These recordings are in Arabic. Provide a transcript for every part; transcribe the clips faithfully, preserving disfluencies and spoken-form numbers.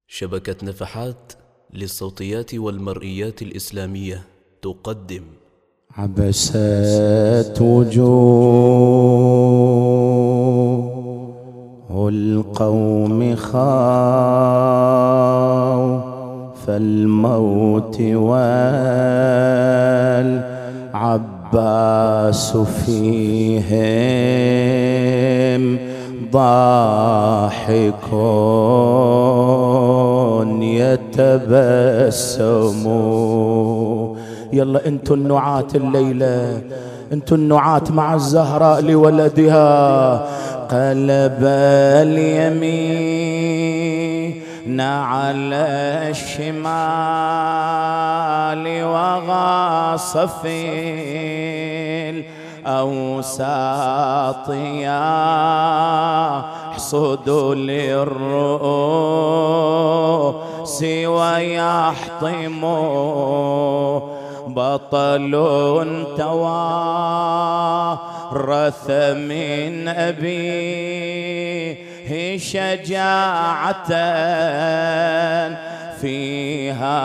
شبكة نفحات للصوتيات والمرئيات الإسلامية تقدم عبست وجوه القوم خوف الموت والعباس فيهم ضاحك يتبسم. يلا انتو النعاة الليلة، انتو النعاة مع الزهراء لولدها. قلب اليمين على الشمال وغاص في الأوساط يحصد للرؤوس ويحطم. بطل توارث من أبيه شجاعة فيها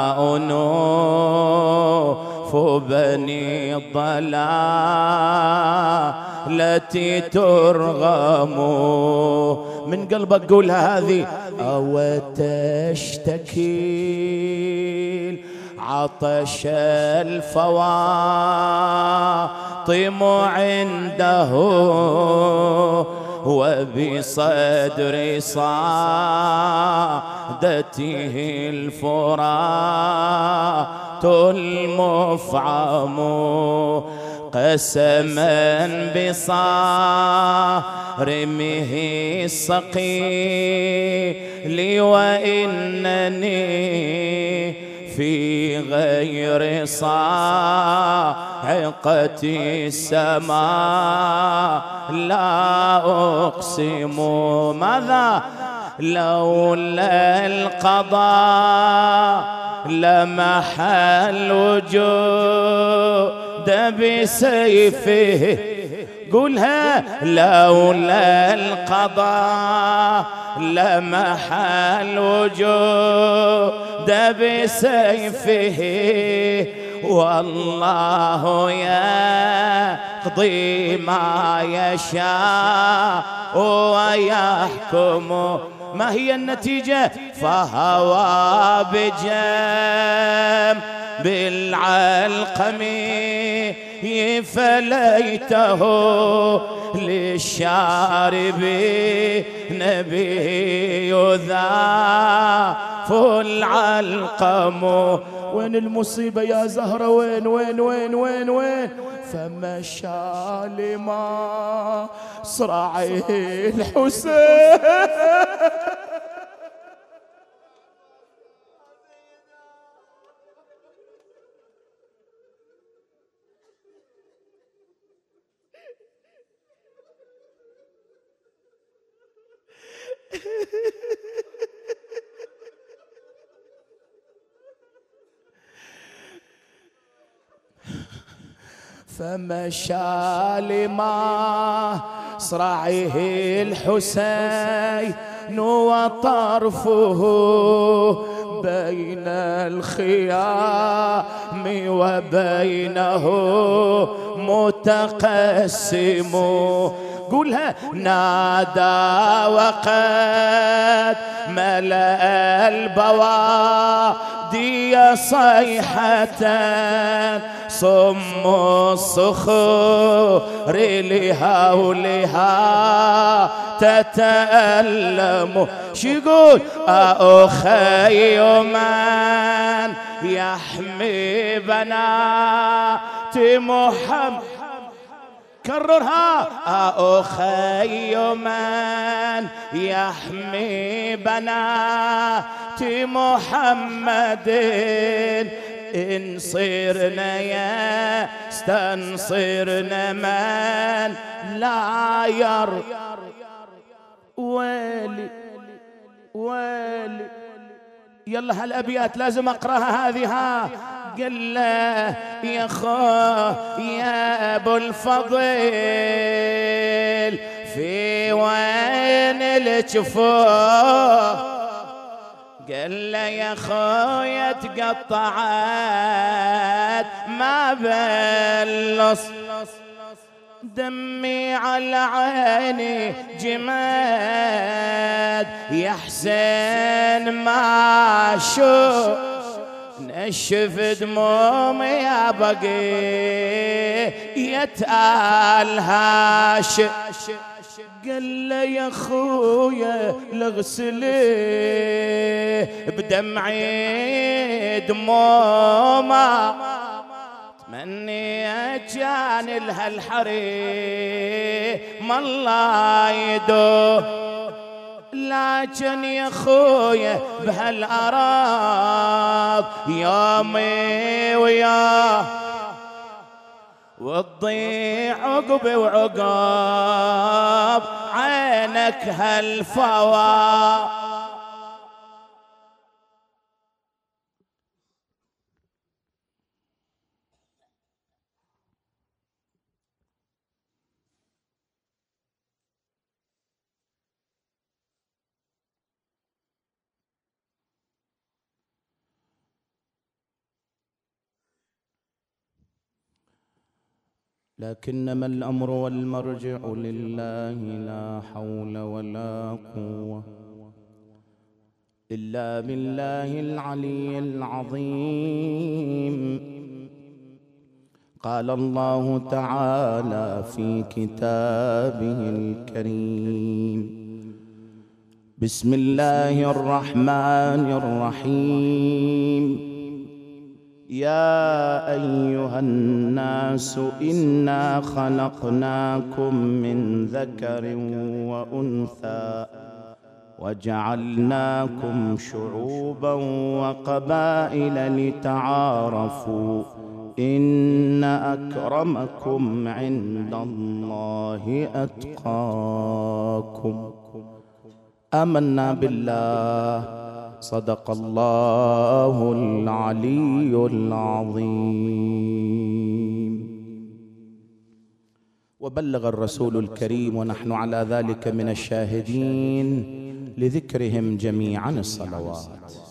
أنوف بني الضلالة ترغم. من قلبك قولها هذه. أو تشتكي عطش الفواطم عنده وبصدر صادته الفرات المفعم. قسما بصارمه الصقيل وإنني في غير صاعقة السماء لا أقسم. ماذا؟ لولا القضاء لمح الوجود بسيفه. قولها. لولا القضاء لمح الوجود بسيفه. والله يقضي ما يشاء ويحكم. ما هي النتيجة؟ فهوى بجنب بالعلقم فليته للشاربين به يذاف العلقم. وين المصيبة يا زهرة؟ وين وين وين وين وين؟ فمشى لما صرعه الحسين فمشى لما صرعه الحسين وطرفه بين الخيام وبينه متقسم. قولها. نادى وقد ملأ البوادي صيحة صم الصخور لهولها تتألم. شو يقول؟ أخي من يحمي بنات محمد. كررها. أخي من يحمي بنات محمد إن صرنا يستنصرنا من لا ير. ويلي ويلي. يلا هالأبيات لازم أقرأها هذه. ها قل له يا خو يا أبو الفضل في وين الجفوف قال له يا خويا تقطعت ما بلص دمي على عيني جماد يا حسين ما شو نشف دمومي يا بقيت الهاش. قال له يا خويا لغسلي بدمعي دمومه تمني كان لها الحريم الله يدو لكن يا خويا بهالأراض يومي وياه وتضيع عقبي وعقاب عينك هالفوا. لكنما الأمر والمرجع لله لا حول ولا قوة إلا بالله العلي العظيم. قال الله تعالى في كتابه الكريم: بسم الله الرحمن الرحيم. يا أيها الناس إنا خلقناكم من ذكر وأنثى وجعلناكم شعوبا وقبائل لتعارفوا إن أكرمكم عند الله أتقاكم. آمنا بالله صدق الله العلي العظيم وبلغ الرسول الكريم ونحن على ذلك من الشاهدين لذكرهم جميعا الصلوات.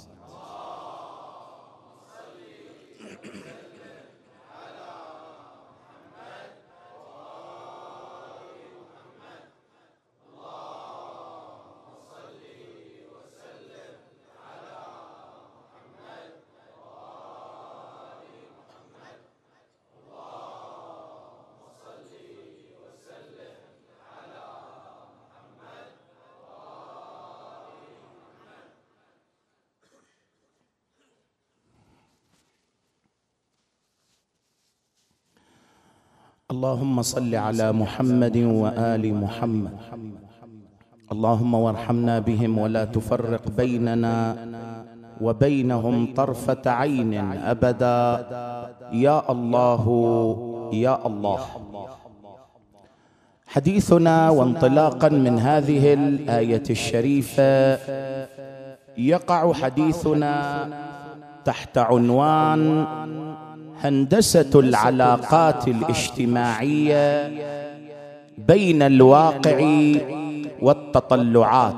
اللهم صل على محمد وآل محمد. اللهم وارحمنا بهم ولا تفرق بيننا وبينهم طرفة عين أبدا يا الله يا الله. حديثنا وانطلاقا من هذه الآية الشريفة يقع حديثنا تحت عنوان هندسة العلاقات الاجتماعية بين الواقع والتطلعات،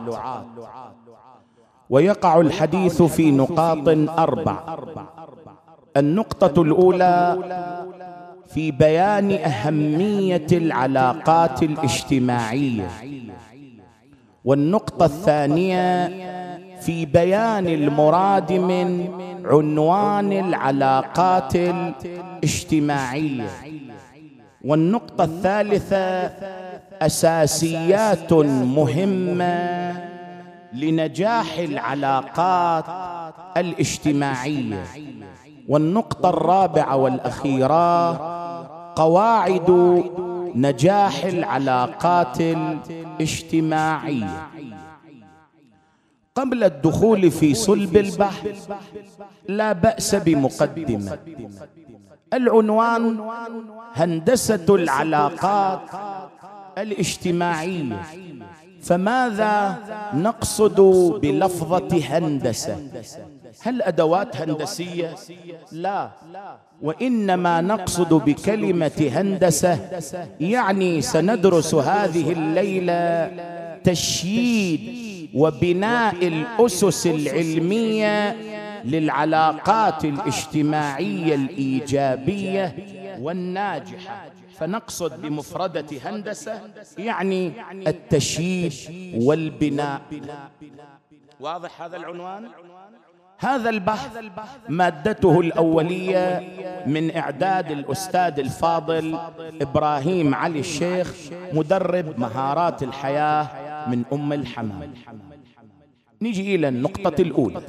ويقع الحديث في نقاط أربع. النقطة الأولى في بيان أهمية العلاقات الاجتماعية، والنقطة الثانية في بيان المراد من عنوان العلاقات الاجتماعية، والنقطة الثالثة أساسيات مهمة لنجاح العلاقات الاجتماعية، والنقطة الرابعة والأخيرة قواعد نجاح العلاقات الاجتماعية. قبل الدخول في صلب البحث لا بأس بمقدمة. العنوان هندسة العلاقات الاجتماعية، فماذا نقصد بلفظة هندسة؟ هل أدوات هندسية؟ لا، وإنما نقصد بكلمة هندسة يعني سندرس هذه الليلة تشييد وبناء الأسس العلمية للعلاقات الاجتماعية الإيجابية والناجحة. فنقصد بمفردة هندسة يعني التشييد والبناء. واضح هذا العنوان؟ هذا البحث مادته الأولية من إعداد الأستاذ الفاضل إبراهيم علي الشيخ، مدرب مهارات الحياة من أم الحمام. نجي إلى النقطة الأولى،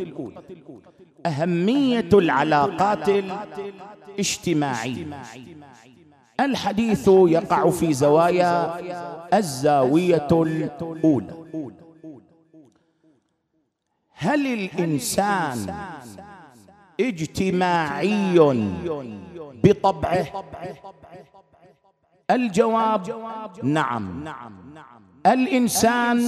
أهمية العلاقات الاجتماعية. الحديث يقع في زوايا. الزاوية الأولى، هل الإنسان اجتماعي بطبعه؟ الجواب نعم، الإنسان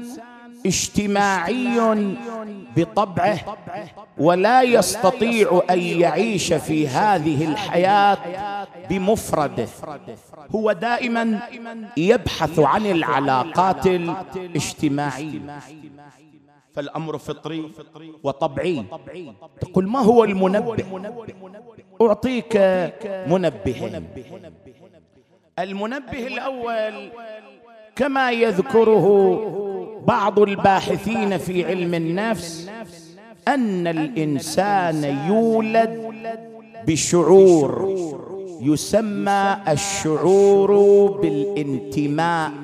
اجتماعي بطبعه، ولا يستطيع أن يعيش في هذه الحياة بمفرده. هو دائما يبحث عن العلاقات الاجتماعية، فالأمر فطري وطبيعي. تقول ما هو المنبه؟ أعطيك منبهين. المنبه الأول كما يذكره بعض الباحثين في علم النفس أن الإنسان يولد بشعور يسمى الشعور بالانتماء.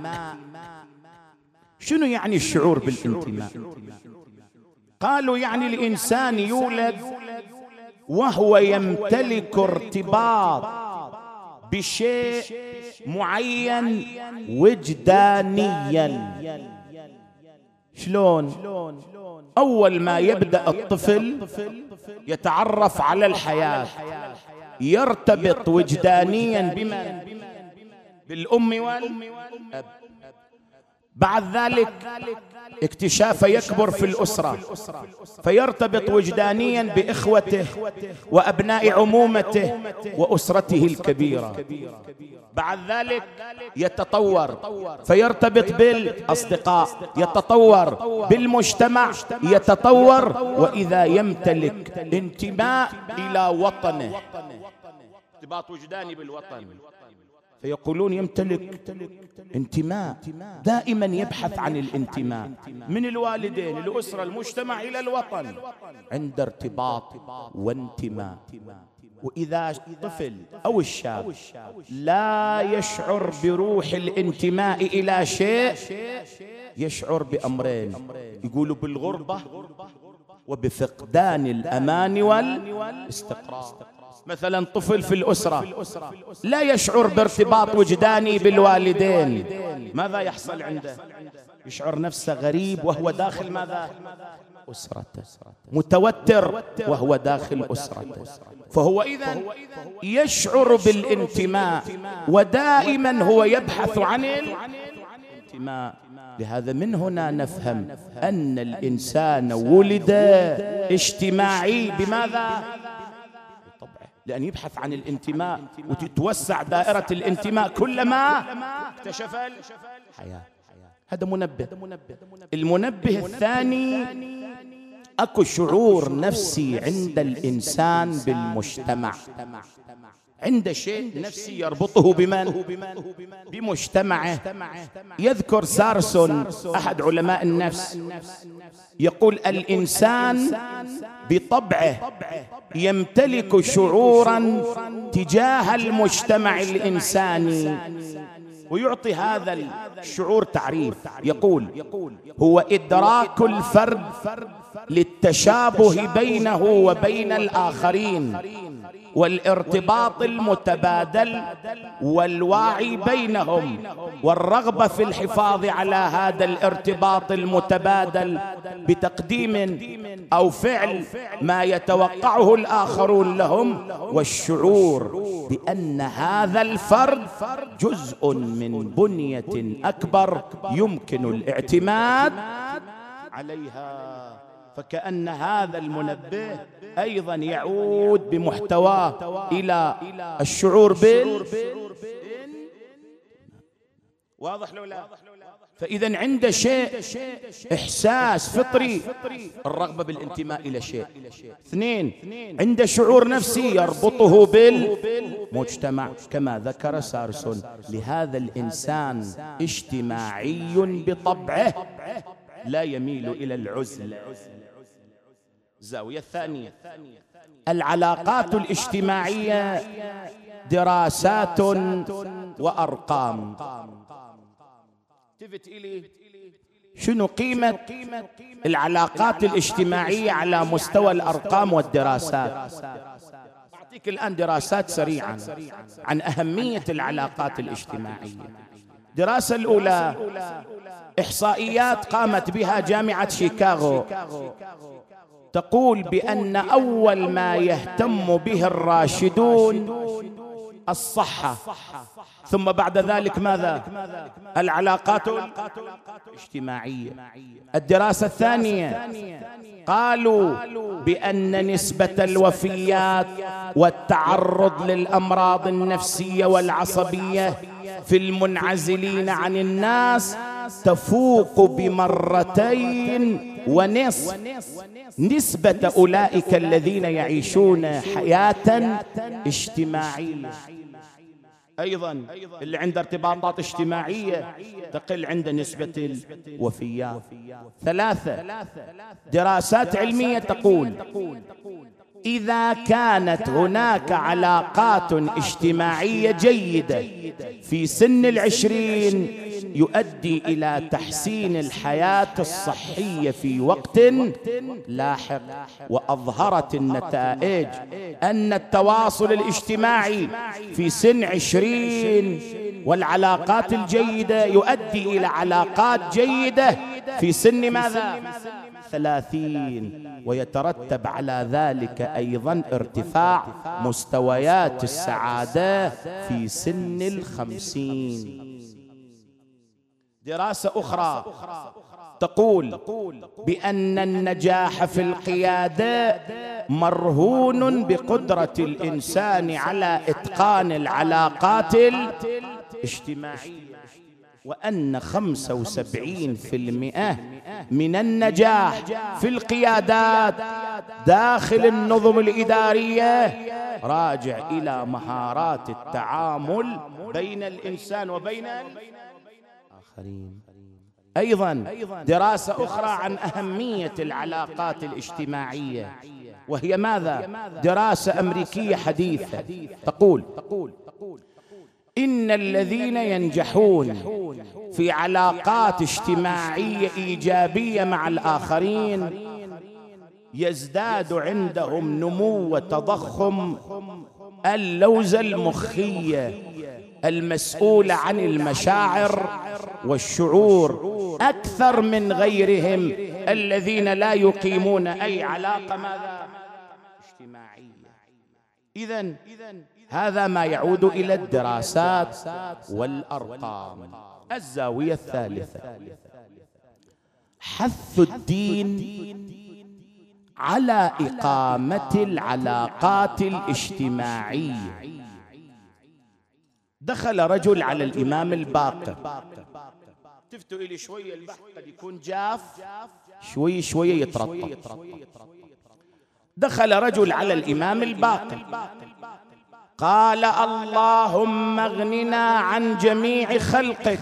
شنو يعني الشعور بالانتماء؟ قالوا يعني الإنسان يولد وهو يمتلك ارتباط بشيء معين وجدانيا. شلون؟ أول ما يبدأ الطفل يتعرف على الحياة يرتبط وجدانيا بمن؟ بالأم والأب. بعد ذلك اكتشاف يكبر في الأسرة فيرتبط وجدانيا بإخوته وأبناء عمومته وأسرته الكبيرة. بعد ذلك يتطور فيرتبط بالأصدقاء، يتطور بالمجتمع، يتطور، وإذا يمتلك انتماء إلى وطنه، ارتباط وجداني بالوطن، فيقولون يمتلك انتماء. دائما يبحث عن الانتماء من الوالدين، الأسرة، المجتمع إلى الوطن، عند ارتباط وانتماء. وإذا الطفل أو الشاب لا يشعر بروح الانتماء إلى شيء، يشعر بأمرين، يقولوا بالغربة وبفقدان الأمان والاستقرار. مثلا طفل في الأسرة لا يشعر بارتباط وجداني بالوالدين، ماذا يحصل عنده؟ يشعر نفسه غريب وهو داخل ماذا؟ أسرته، متوتر وهو داخل أسرته. فهو إذن يشعر بالانتماء ودائما هو يبحث عن الانتماء. لهذا من هنا نفهم أن الإنسان ولد اجتماعي بماذا؟ لأن يبحث عن الانتماء، وتتوسع دائرة الانتماء كلما اكتشف الحياة. هذا منبه. المنبه الثاني، أكو شعور نفسي عند الإنسان بالمجتمع، عند شيء نفسي يربطه بمن؟ بمجتمعه. يذكر سارسون أحد علماء النفس يقول الإنسان بطبعه يمتلك شعورا تجاه المجتمع الإنساني، ويعطي هذا الشعور تعريف، يقول هو إدراك الفرد للتشابه بينه وبين الآخرين والارتباط المتبادل والوعي بينهم والرغبة في الحفاظ على هذا الارتباط المتبادل بتقديم أو فعل ما يتوقعه الآخرون لهم، والشعور بأن هذا الفرد جزء من بنية أكبر يمكن الاعتماد عليها. فكأن هذا المنبه أيضا يعود بمحتواه إلى الشعور بال واضح لو لا؟ فإذا عنده شيء إحساس فطري، الرغبة بالانتماء إلى شيء. اثنين، عنده شعور نفسي يربطه بالمجتمع كما ذكر سارسون. لهذا الإنسان اجتماعي بطبعه لا يميل إلى العزلة. الزاوية الثانية، العلاقات الاجتماعية دراسات وأرقام. التفت إلي شنو قيمة العلاقات الاجتماعية على مستوى الأرقام والدراسات. أعطيك الآن دراسات سريعا عن أهمية العلاقات الاجتماعية. الدراسة الأولى إحصائيات قامت بها جامعة شيكاغو، تقول بأن أول ما يهتم به الراشدون الصحة، ثم بعد ذلك ماذا؟ العلاقات الاجتماعية. الدراسة الثانية قالوا بأن نسبة الوفيات والتعرض للأمراض النفسية والعصبية في المنعزلين عن الناس تفوق بمرتين ونصف نسبة أولئك الذين يعيشون حياة اجتماعية. أيضا اللي عنده ارتباطات اجتماعية تقل عنده نسبة الوفيات. ثلاثة، دراسات علمية تقول إذا كانت هناك علاقات اجتماعية جيدة في سن العشرين يؤدي إلى تحسين الحياة الصحية في وقت لاحق. وأظهرت النتائج أن التواصل الاجتماعي في سن عشرين والعلاقات الجيدة يؤدي إلى علاقات جيدة في سن ماذا؟ ثلاثين، ويترتب على ذلك أيضا ارتفاع مستويات السعادة في سن الخمسين. دراسة أخرى تقول بأن النجاح في القيادة مرهون بقدرة الإنسان على إتقان العلاقات الاجتماعية، وأن خمسة وسبعين بالمئة من النجاح في القيادات داخل النظم الإدارية راجع إلى مهارات التعامل بين الإنسان وبين الآخرين. أيضا دراسة أخرى عن أهمية العلاقات الاجتماعية، وهي ماذا؟ دراسة أمريكية حديثة تقول إن الذين ينجحون في علاقات اجتماعية إيجابية مع الآخرين يزداد عندهم نمو وتضخم اللوزة المخية المسؤولة عن المشاعر والشعور أكثر من غيرهم الذين لا يقيمون أي علاقة ماذا؟ اجتماعية. إذن هذا ما يعود إلى الدراسات والأرقام. الزاوية الثالثة حث الدين على إقامة العلاقات الاجتماعية. دخل رجل على الإمام الباقر، تفتوا إلي شوية البحر قد يكون جاف شوي شوية يترطب. دخل رجل على الإمام الباقر قال اللهم اغننا عن جميع خلقك.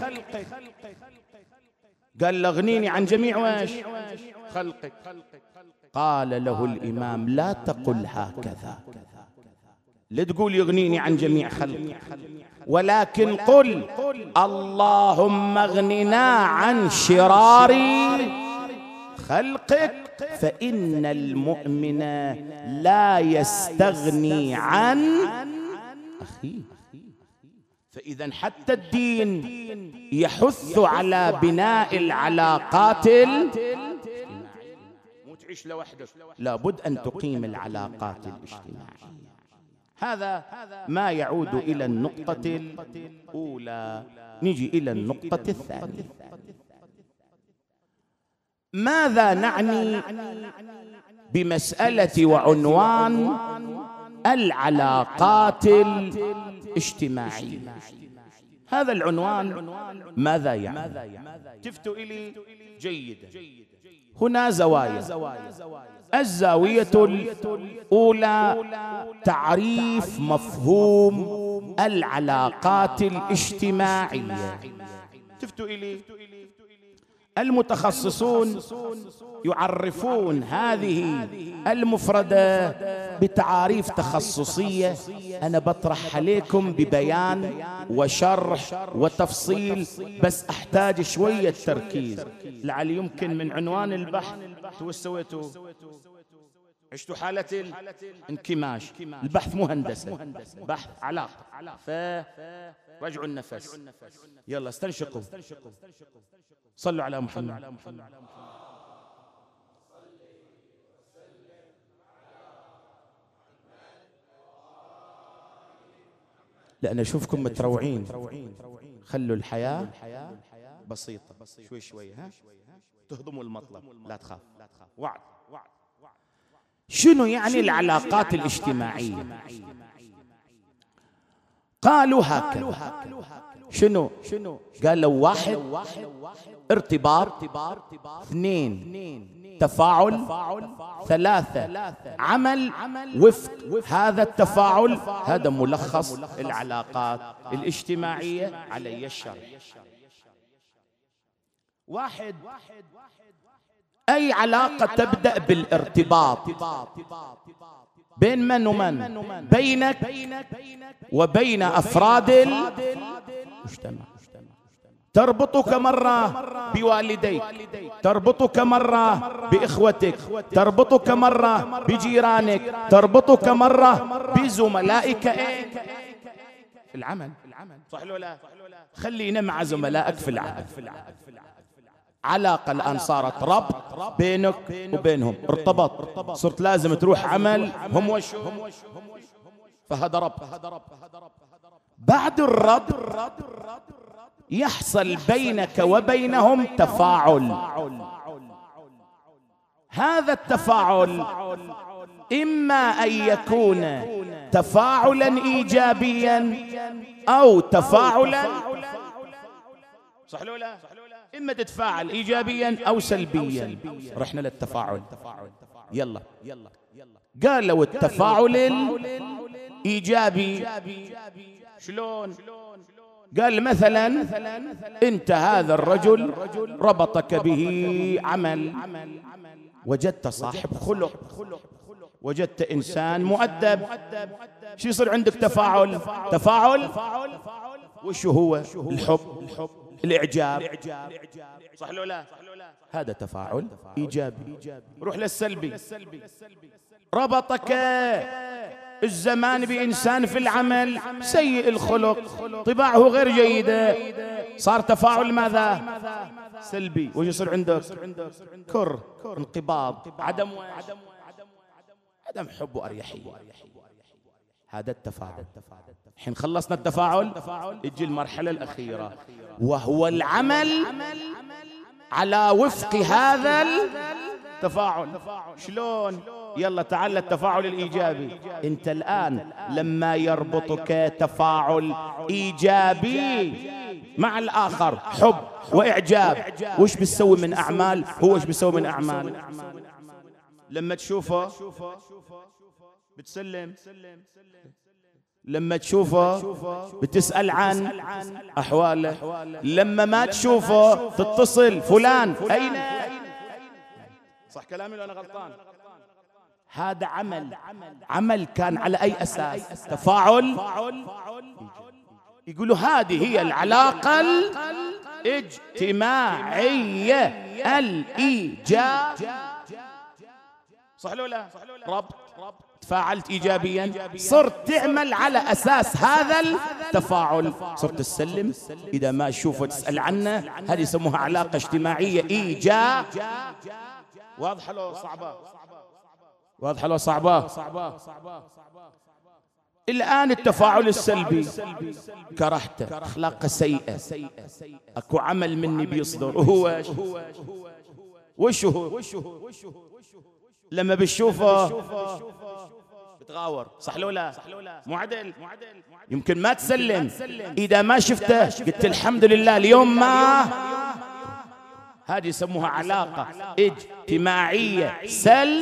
قال له اغنيني عن جميع ويش خلقك. قال له الإمام لا تقل هكذا، لا تقول يغنيني عن جميع خلقك، ولكن قل اللهم اغننا عن شرار خلقك، فإن المؤمن لا يستغني عن أخيه. فإذا حتى الدين يحث على بناء العلاقات الاجتماعية. مو تعيش لوحدك، لابد أن تقيم العلاقات الاجتماعية. هذا ما يعود إلى النقطة الأولى. نجي إلى النقطة الثانية. ماذا نعني بمسألة وعنوان العلاقات الاجتماعية؟ هذا العنوان ماذا يعني؟ التفتوا إلي جيدا. هنا زوايا. الزاوية الأولى تعريف مفهوم العلاقات الاجتماعية. التفتوا إلي. المتخصصون يعرفون هذه المفردة بتعاريف تخصصية، أنا بطرح عليكم ببيان وشرح وتفصيل، بس أحتاج شوية تركيز لعل يمكن من عنوان البحث تو سويتوا عشتوا حالة الانكماش. البحث مو هندسة، بحث علاقة، فرجعوا النفس. يلا استنشقوا، صلوا على محمد. لأن أشوفكم متروعين، خلوا الحياة بسيطة شوي شوي، ها تهضموا المطلب، لا تخاف. وعد. شنو يعني العلاقات الاجتماعية؟ قالوا هكذا. شنو؟ قالوا واحد ارتباط، اثنين تفاعل، ثلاثة عمل وفق هذا التفاعل. هذا ملخص العلاقات الاجتماعية علي الشرح. واحد، أي علاقة تبدأ بالارتباط بين من ومن؟ بينك وبين أفراد المجتمع. تربطك مرة بوالديك، تربطك مرة بإخوتك، تربطك مرة بجيرانك، تربطك مرة بزملائك في العمل. صح ولا لا؟ خلينا مع زملائك في العمل. علاقة الآن صارت ربط بينك وبينهم، ارتبط، صرت لازم تروح عمل هم وشو، فهذا ربط. بعد الربط يحصل بينك وبينهم تفاعل. هذا التفاعل إما أن يكون تفاعلا إيجابيا أو تفاعلا، صح ولا لا؟ إما تتفاعل إيجابيا أو سلبيا. رحنا للتفاعل. يلا قال لو التفاعل الإيجابي شلون؟ قال مثلا أنت هذا الرجل ربطك به عمل، وجدت صاحب خلق، وجدت إنسان مؤدب، شو يصير عندك؟ تفاعل. تفاعل وش هو؟ الحب، الإعجاب، صح ولا لا؟ هذا تفاعل إيجابي. روح للسلبي. ربطك الزمان بإنسان في العمل سيء الخلق، طباعه غير جيدة، صار تفاعل ماذا؟ سلبي. وش يصير عندك؟ كر، انقباض، عدم عدم حب وأريحية. هذا التفاعل. حين خلصنا التفاعل يجي المرحلة الأخيرة وهو العمل على وفق هذا التفاعل. شلون؟ يلا تعال التفاعل الإيجابي. أنت الآن لما يربطك تفاعل إيجابي مع الآخر، حب وإعجاب، وش بتسوي من أعمال؟ هو وش بيسوي من أعمال؟ لما تشوفه بتسلم، لما تشوفه بتسأل عن أحواله، لما ما تشوفه تتصل فلان أين؟ صح كلامي ولا أنا غلطان؟ هذا عمل. عمل كان على أي أساس؟ تفاعل. يقولوا هذه هي العلاقة الاجتماعية الإيجابية. صح ولا لا؟ ربط، تفاعلت إيجابيا، صرت تعمل على أساس هذا التفاعل، صرت تسلم، إذا ما تشوفه تسأل عنه. هذه يسموها علاقة اجتماعية إيجابية. واضحة لو صعبة؟ واضحة لو صعبة؟ الآن التفاعل السلبي، كرهته، أخلاقه سيئة، أكو عمل مني بيصدر، وهو وش هو؟ لما بتشوفه تغاور، صح لو لا؟ مو عدل؟ يمكن ما تسلم، إذا ما شفته قلت الحمد لله اليوم ما. هذه يسموها علاقة اجتماعية سل.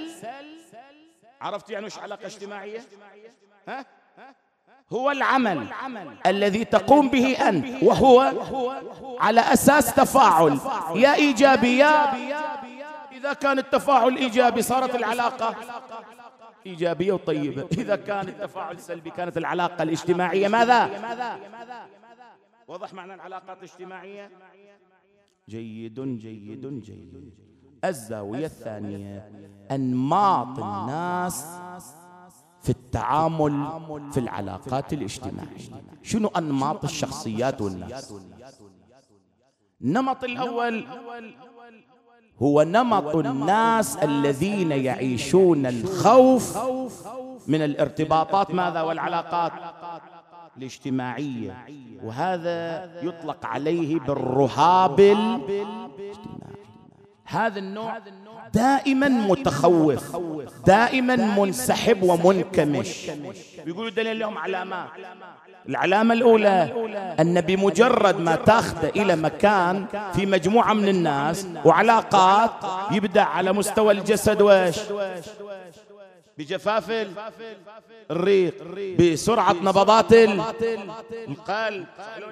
عرفت يعني وش علاقة اجتماعية؟ ها؟ هو العمل الذي تقوم به أنت، وهو على أساس تفاعل، يا إيجابي يا. إذا كان التفاعل إيجابي صارت العلاقة إيجابية وطيبة، إذا كان التفاعل سلبي كانت العلاقة الاجتماعية ماذا؟ واضح معنى العلاقات الاجتماعية؟ جيد جيد جيد. الزاوية الثانية أنماط الناس في التعامل في العلاقات الاجتماعية. شنو أنماط الشخصيات والناس؟ النمط الأول هو نمط الناس الذين يعيشون الخوف من الارتباطات ماذا والعلاقات الاجتماعية، وهذا يطلق عليه بالرهاب الاجتماعي. هذا النوع دائما متخوف، دائما منسحب ومنكمش. يقولوا دليل لهم علامات. العلامة الأولى أن بمجرد ما تاخذ إلى مكان في مجموعة من الناس وعلاقات يبدأ على مستوى الجسد وإيش؟ بجفاف الريق، بسرعة نبضات القلب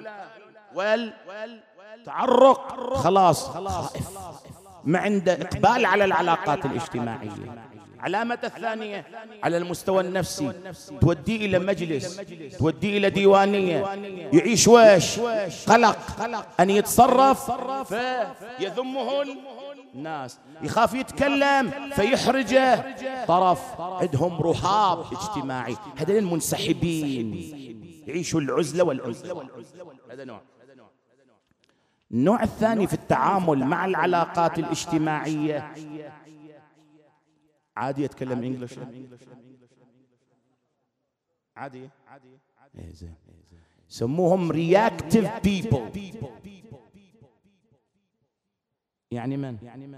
والتعرق، خلاص خائف، ما عنده إقبال على العلاقات الاجتماعية. علامة الثانية على المستوى النفسي، توديه إلى مجلس، توديه إلى ديوانية، يعيش ويش؟ قلق أن يتصرف فيذمه الناس، يخاف يتكلم فيحرجه طرف، عندهم رهاب اجتماعي، هذين منسحبين يعيشوا العزلة والعزلة. هذا نوع. النوع الثاني في التعامل مع العلاقات الاجتماعية، عادي يتكلم انجلش؟ عادي؟ سموهم reactive people. يعني من؟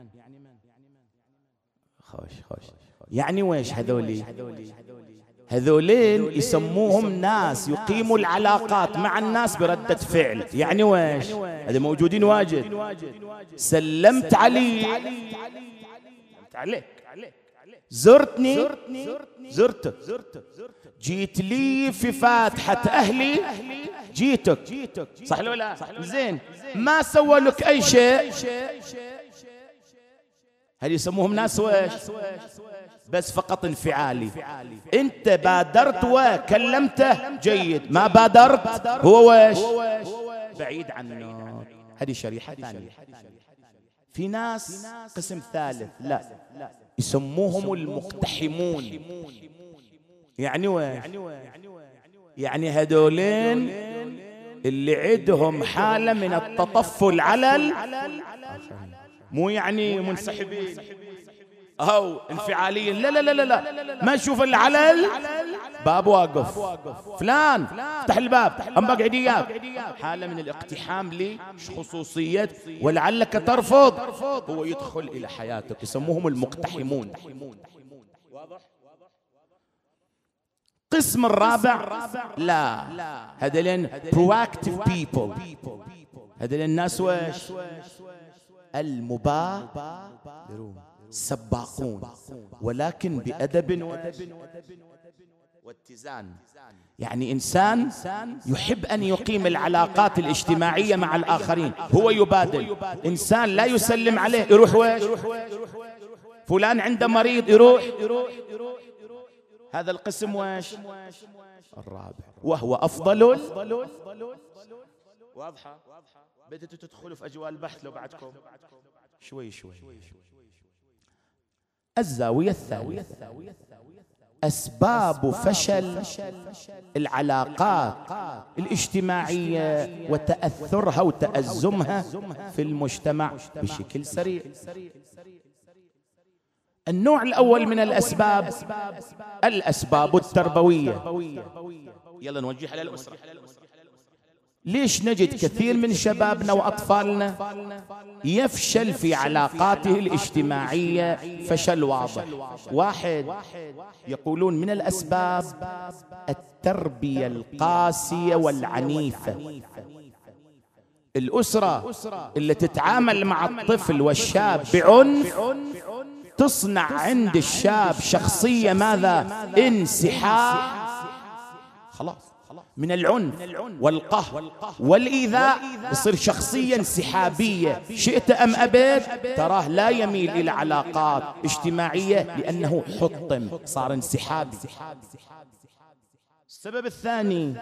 خوش خوش يعني ويش هذولي؟ هذولين يسموهم ناس يقيموا العلاقات مع الناس بردة فعل. يعني ويش؟ هذا موجودين واجد. سلمت علي، سلمت عليك، زرتني، زرتك، جيت لي في فاتحة أهلي، جيتك، صح ولا لا؟ زين، ما سوى لك أي شيء، هل يسموهم ناس ويش؟ بس فقط انفعالي. انت بادرت وكلمته جيد، ما بادرت هو ويش؟ بعيد عنه. هذه شريحة ثانية. في ناس قسم ثالث لا، يسموهم المقتحمون. يعني وين؟ يعني هذولين اللي عندهم حالة من التطفل على ال... مو يعني منسحبين أو انفعاليين، لا لا لا لا لا، ما نشوف اللي على الباب واقف، فلان افتح الباب أم بقعد إياك. حالة من الاقتحام لخصوصية ولعلك ترفض، هو يدخل إلى حياتك، يسموهم المقتحمون. القسم الرابع لا، هذين proactive people، هذين الناس ويش؟ المبادرون، سباقون، ولكن بأدب واتزان. يعني إنسان يحب أن يقيم العلاقات الاجتماعية مع الآخرين، هو يبادل. إنسان لا يسلم عليه يروح ويش؟ فلان عنده مريض يروح. هذا القسم ويش؟ الرابع، وهو أفضل. واضحة؟ بدأتوا تدخلوا في أجواء البحث لو بعدكم شوي شوي. الزاوية الثانية، أسباب فشل العلاقات الاجتماعية وتأثرها وتأزمها في المجتمع بشكل سريع. النوع الأول من الأسباب الأسباب التربوية. يلا نوجه على الأسرة. ليش نجد كثير من شبابنا وأطفالنا يفشل في علاقاته الاجتماعية فشل واضح؟ واحد، يقولون من الأسباب التربية القاسية والعنيفة. الأسرة اللي تتعامل مع الطفل والشاب بعنف تصنع عند الشاب شخصية ماذا؟ انسحاب، خلاص من العنف والقهر والإيذاء يصير شخصية انسحابية، شئت أم أبيت تراه لا يميل إلى علاقات اجتماعية لأنه حطم، صار انسحابي. السبب الثاني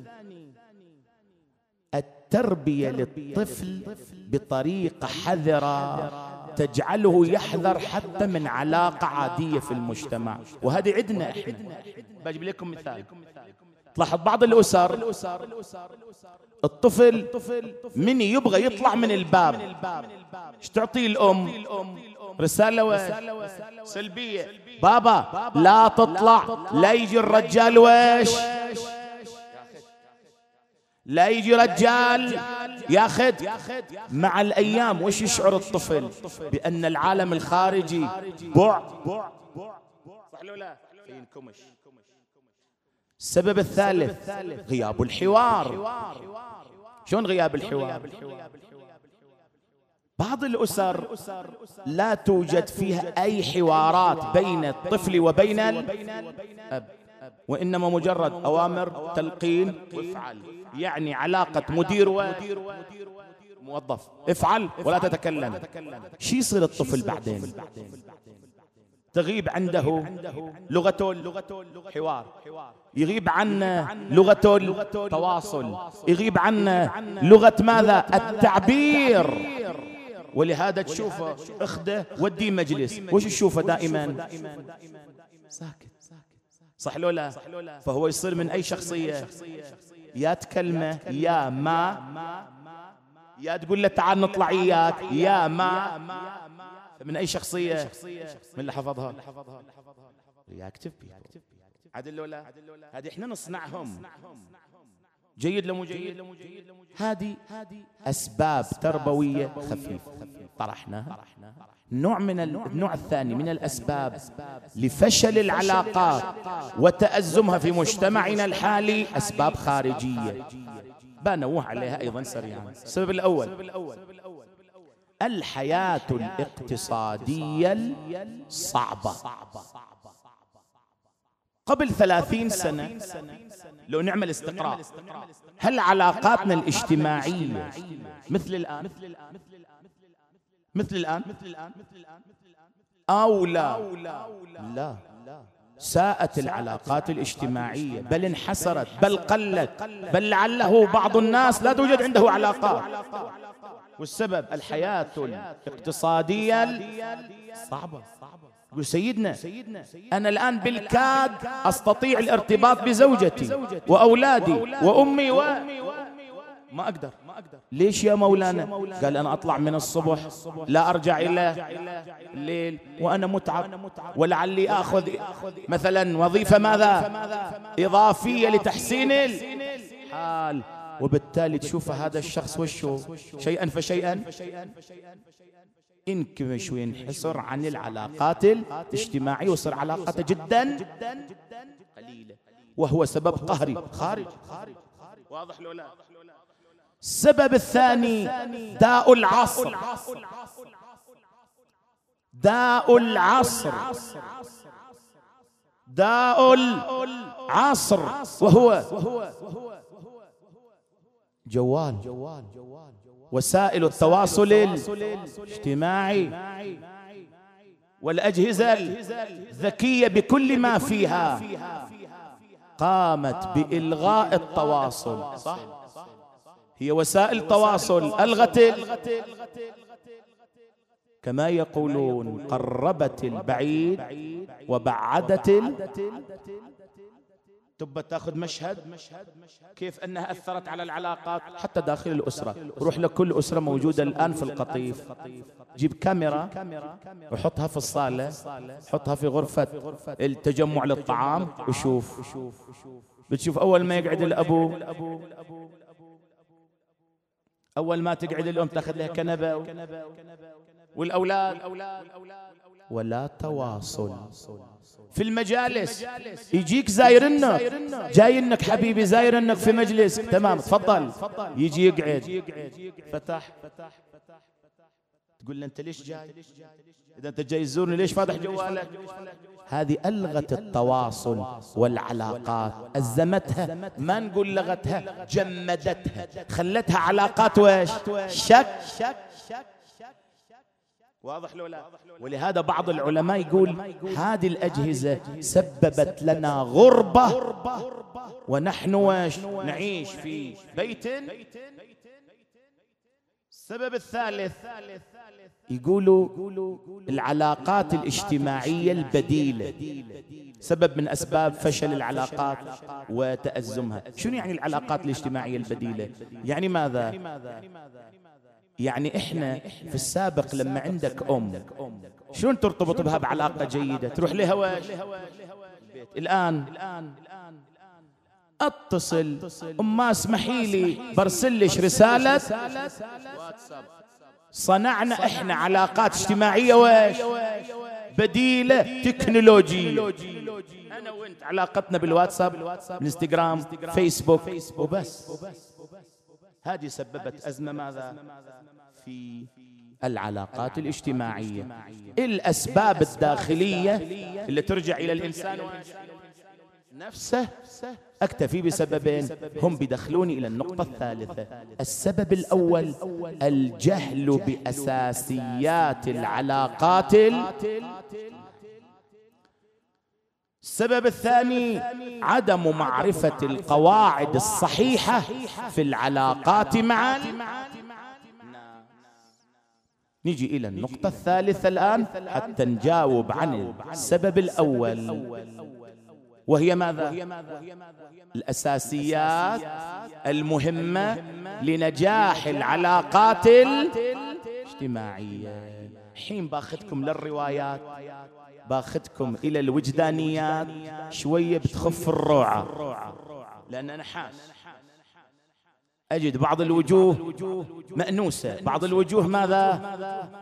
التربية للطفل بطريقة حذرة تجعله يحذر حتى من علاقة عادية في المجتمع، وهذه عندنا احنا. بجيب لكم مثال. تلاحظ بعض الأسر الطفل من يبغى يطلع من الباب ايش تعطيه الأم؟ رسالة سلبية، بابا لا تطلع، لا يجي الرجال ويش، لا يجي رجال ياخذ. مع الأيام وش يشعر الطفل؟ بأن العالم الخارجي بعد، صح لو لا؟ السبب الثالث غياب الحوار. شلون غياب الحوار؟ بعض الأسر لا توجد فيها أي حوارات بين الطفل وبين الأب، وإنما مجرد أوامر تلقين وافعل، يعني علاقة مدير وموظف، افعل ولا تتكلم. شو يصير الطفل بعدين؟ تغيب عنده لغة الحوار، يغيب عنه لغة التواصل، يغيب عنه لغة ماذا؟ التعبير. ولهذا تشوفه اخده ودي مجلس، وش تشوفه دائما؟ ساكت، صح لو لا؟ فهو يصير من أي شخصية؟ يا تكلمه يا ما، يا تقول له تعال نطلع إياك يا ما. من أي شخصية؟ من اللي حفظها رياكتيف بيبل. عدل ولا؟ هذه احنا نصنعهم. جيد لو مو جيد؟ هذه أسباب تربوية خفيفة طرحناها. نوع من النوع الثاني من الأسباب لفشل العلاقات وتأزمها في مجتمعنا الحالي أسباب خارجية بنوه عليها أيضا سريعا. السبب الأول الحياة الاقتصادية الصعبة. قبل ثلاثين سنة لو نعمل استقراء، هل علاقاتنا الاجتماعية مثل الآن؟ مثل الآن أو لا؟ لا، ساءت العلاقات الاجتماعية، بل انحسرت، بل قلت، بل لعله بعض الناس لا توجد عنده علاقات. والسبب الحياة الاقتصادية صعبة. يقول سيدنا أنا الآن بالكاد أستطيع الارتباط بزوجتي وأولادي وأمي و... ما أقدر. ليش يا مولانا؟ قال أنا أطلع من الصبح لا أرجع إلى الليل وأنا متعب، ولعلي أخذ مثلا وظيفة ماذا إضافية لتحسين الحال. وبالتالي تشوف هذا الشخص وشو شيئا فشيئا انكمش وينحسر عن العلاقات الاجتماعية، وصار علاقاته جدا قليلة، وهو سبب قهري خارج. واضح لو لا؟ السبب الثاني داء العصر. داء العصر داء العصر وهو جوال، وسائل التواصل الاجتماعي والأجهزة الذكية بكل ما فيها قامت بإلغاء التواصل. صح؟ هي وسائل تواصل ألغت، كما يقولون قربت البعيد وبعدت. تبى تاخذ مشهد كيف أنها أثرت على العلاقات حتى داخل الأسرة. روح لكل أسرة موجودة الآن في القطيف، جيب كاميرا وحطها في الصالة، حطها في غرفة التجمع للطعام وشوف. بتشوف أول ما يقعد الأبو أول ما تقعد الأم تأخذ لها كنبة والأولاد، ولا تواصل. في المجالس يجيك زايرنك، جاينك حبيبي زايرنك في مجلس، تمام تفضل، يجي يقعد، فتح، تقول له أنت ليش جاي؟ إذا أنت جاي تزورني ليش فاتح جوالك؟ هذه ألغت التواصل والعلاقات، أزمتها، ما نقول لغتها، جمدتها، خلتها علاقات ويش؟ شك. واضح لو لا؟ ولهذا بعض العلماء يقول هذه الأجهزة سببت لنا غربة ونحن ويش؟ نعيش في بيت. السبب الثالث يقولوا العلاقات الاجتماعية البديلة، سبب من أسباب فشل العلاقات وتأزمها. شنو يعني العلاقات الاجتماعية البديلة؟ يعني ماذا؟ يعني إحنا في السابق لما عندك أم شلون ترتبط بها بعلاقة جيدة؟ تروح لها وش؟ الآن اتصل، أما اسمحي لي برسلش رسالة صنعنا إحنا علاقات اجتماعية وش؟ بديلة تكنولوجية. أنا وأنت علاقتنا بالواتساب، بالانستغرام، فيسبوك وبس. هذه سببت أزمة ماذا؟ في العلاقات الاجتماعية. الأسباب الداخلية اللي ترجع إلى الإنسان نفسه. أكتفي بسببين هم بدخلوني إلى النقطة الثالثة. السبب الأول الجهل بأساسيات العلاقات. السبب الثاني عدم معرفة القواعد الصحيحة في العلاقات مع. نجي إلى النقطة الثالثة الآن حتى نجاوب عن السبب الأول، وهي ماذا؟ الأساسيات المهمة لنجاح العلاقات الاجتماعية. حين باخذكم للروايات، باخذكم إلى الوجدانيات، شوية بتخف الروعة، لأن أنا حاس أجد بعض الوجوه مأنوسة، بعض الوجوه ماذا؟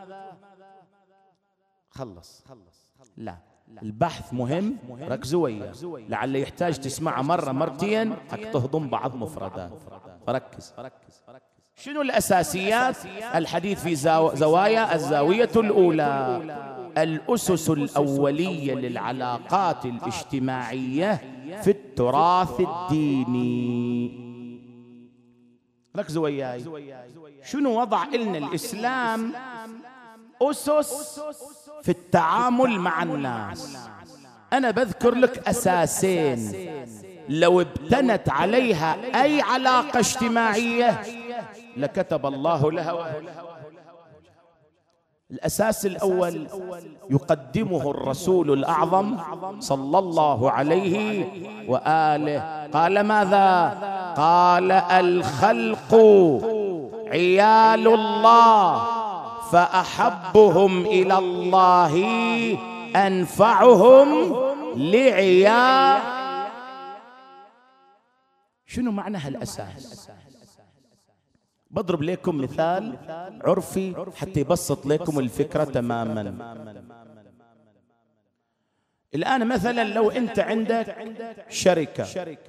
خلص. لا، البحث مهم، ركزوا وياه، لعل يحتاج تسمعه مرة مرتين حتى تهضم بعض مفردات. فركز. شنو الأساسيات؟ الحديث في زوايا. الزاوية الأولى الأسس الأولية للعلاقات الاجتماعية في التراث الديني. ركزوا وياي، شنو وضع لنا الإسلام أسس في التعامل مع الناس. أنا بذكر لك أساسين لو ابتنت عليها أي علاقة اجتماعية لكتب الله لها. الأساس الأول يقدمه الرسول الأعظم صلى الله عليه وآله، قال ماذا؟ قال الخلق عيال الله فأحبهم إلى الله أنفعهم لعيال. شنو معنى هالأساس؟ بضرب لكم مثال عرفي حتى يبسط لكم الفكرة تماما. الآن مثلا لو أنت عندك شركة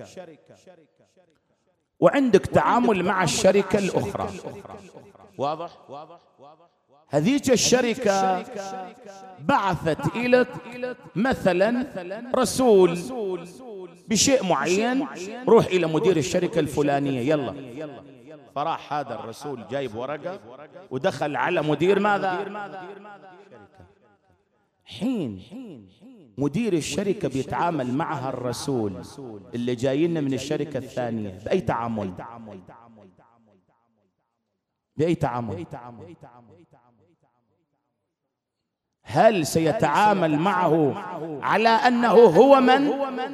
وعندك تعامل مع الشركة الأخرى، واضح؟ هذيك الشركة بعثت إليك مثلا رسول بشيء معين، روح إلى مدير الشركة الفلانية، يلا. فراح هذا الرسول جايب ورقة ودخل على مدير ماذا؟ حين مدير الشركة بيتعامل معها الرسول اللي جاينا من الشركة الثانية بأي تعامل؟ بأي تعامل؟ هل سيتعامل معه على أنه هو من؟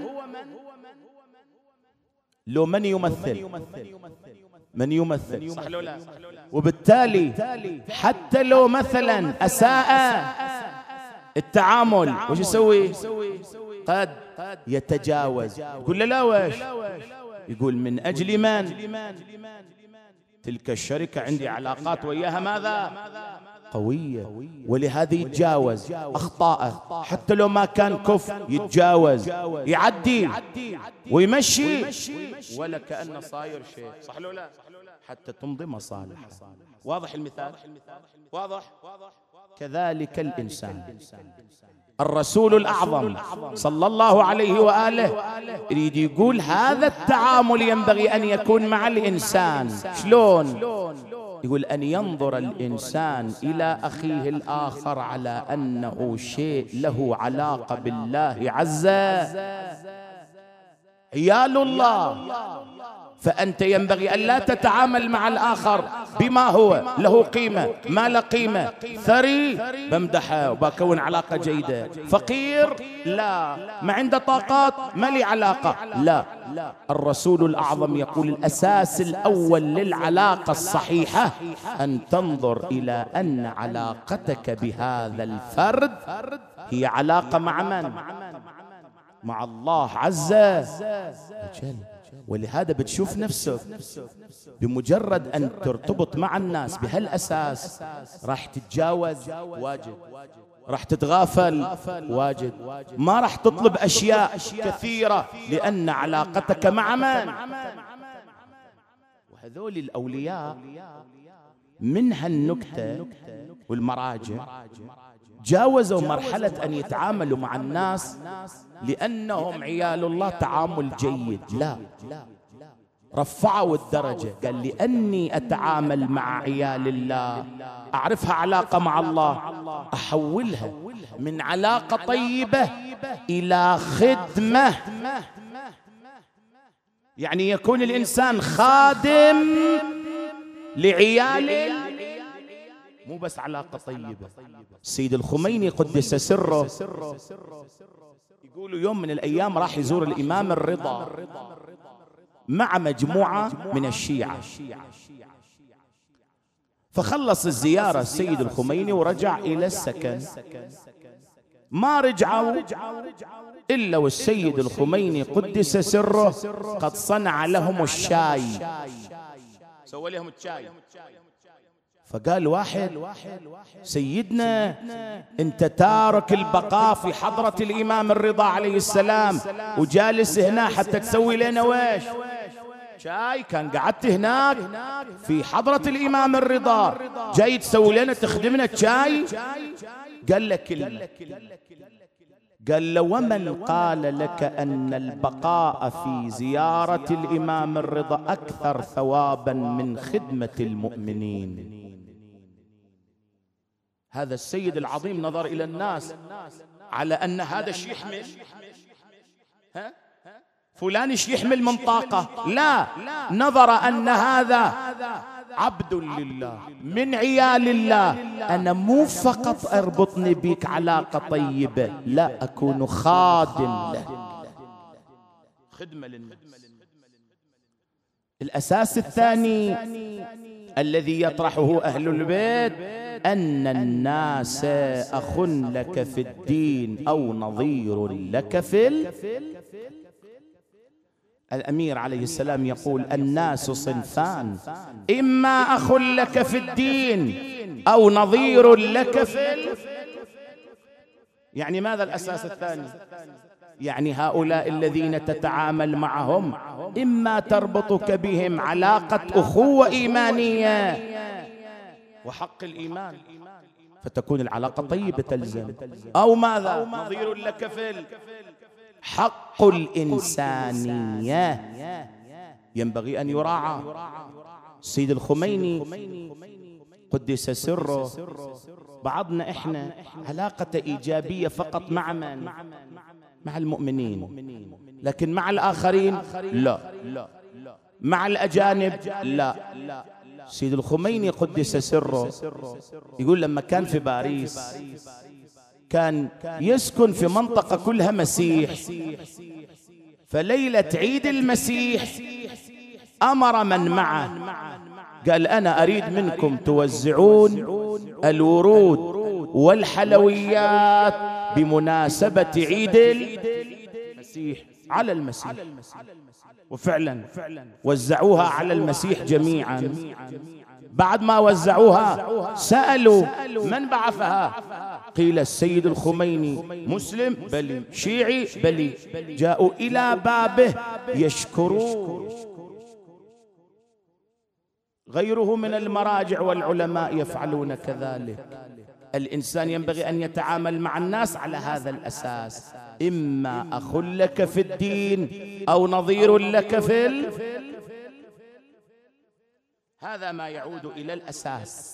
لو من يمثل؟ من يمثل؟ صح لو لا؟ وبالتالي حتى لو مثلا أساء التعامل وش يسوي؟ قد يتجاوز. يقول له لا وش؟ يقول من أجل من؟ تلك الشركة عندي علاقات وياها ماذا؟ قوية، ولهذا يتجاوز أخطاءه، حتى لو ما كان كف يتجاوز، يعدي ويمشي ولا كأنه صاير شيء، صح لو لا؟ حتى تمضي مصالح. واضح المثال؟ واضح؟ كذلك الإنسان. الرسول الأعظم صلى الله عليه وآله يريد يقول هذا التعامل ينبغي أن يكون مع الإنسان. شلون؟ يقول أن ينظر الإنسان إلى أخيه الآخر على أنه شيء له علاقة بالله عز عيال الله، فأنت ينبغي أن لا تتعامل مع الآخر بما هو له قيمة، ما له قيمة، ثري بمدحه وبكون علاقة جيدة، فقير لا، ما عنده طاقات ما لي علاقة، لا. الرسول الأعظم يقول الأساس الأول للعلاقة الصحيحة أن تنظر إلى أن علاقتك بهذا الفرد هي علاقة مع من؟ مع الله عز وجل. ولهذا بتشوف نفسك بمجرد أن ترتبط مع الناس بهالأساس راح تتجاوز واجد، راح تتغافل واجد، ما راح تطلب أشياء كثيرة، لأن علاقتك مع من؟ وهذول الأولياء من هالنكتة والمراجع جاوزوا مرحلة أن يتعاملوا مع الناس لأنهم عيال الله تعامل جيد، لا، رفعوا الدرجة، قال لأني أتعامل مع عيال الله أعرفها علاقة مع الله، أحولها من علاقة طيبة إلى خدمة، يعني يكون الإنسان خادم لعياله، مو بس علاقة طيبة. السيد الخميني قدس سره يقولوا يوم من الأيام راح يزور الإمام الرضا مع مجموعة من الشيعة، فخلص الزيارة السيد الخميني ورجع إلى السكن، ما رجعوا إلا والسيد الخميني قدس سره قد صنع لهم الشاي، سوى لهم الشاي. فقال واحد سيدنا أنت تارك البقاء في حضرة الإمام الرضا عليه السلام وجالس هنا حتى تسوي لنا ويش شاي؟ كان قعدت هناك في حضرة الإمام الرضا جاي تسوي لنا تخدمنا الشاي؟ قال لك كلمة، قال له ومن قال لك أن البقاء في زيارة الإمام الرضا أكثر ثوابا من خدمة المؤمنين؟ هذا السيد العظيم نظر إلى الناس على أن هذا الشيء يحمل، ها فلان ايش يحمل من طاقة، لا، نظر أن هذا عبد لله من عيال الله، أنا مو فقط أربطني بك علاقة طيبة، لا، أكون خادم له، خدمة للناس. الأساس الثاني الذي يطرحه أهل البيت أن الناس أخ لك في الدين أو نظير لك في الأمير عليه السلام يقول الناس صنفان، إما أخ لك في الدين أو نظير لك في، يعني ماذا الأساس الثاني؟ يعني هؤلاء الذين تتعامل معهم إما تربطك بهم علاقة أخوة إيمانية وحق الإيمان فتكون العلاقة طيبة تلزم، أو ماذا؟ نظير لك في حق الإنسانية ينبغي أن يراعى. السيد الخميني قدس سره بعضنا إحنا علاقة إيجابية فقط مع من؟ مع المؤمنين، لكن مع الآخرين لا، مع الأجانب لا. السيد الخميني قدس سره يقول لما كان في باريس كان يسكن في منطقة كلها مسيح، فليلة عيد المسيح أمر من معه قال أنا أريد منكم توزعون الورود والحلويات بمناسبة عيد المسيح. على المسيح. وفعلا وزعوها على المسيح جميعا. بعد ما وزعوها سألوا من بعثها؟ قيل السيد الخميني. مسلم؟ بلي. شيعي؟ بلي. جاءوا إلى بابه يشكرون. غيره من المراجع والعلماء يفعلون كذلك. الإنسان ينبغي أن يتعامل مع الناس على هذا الأساس، إما أخ لك في الدين أو نظير لك في ال... هذا ما يعود إلى الأساس.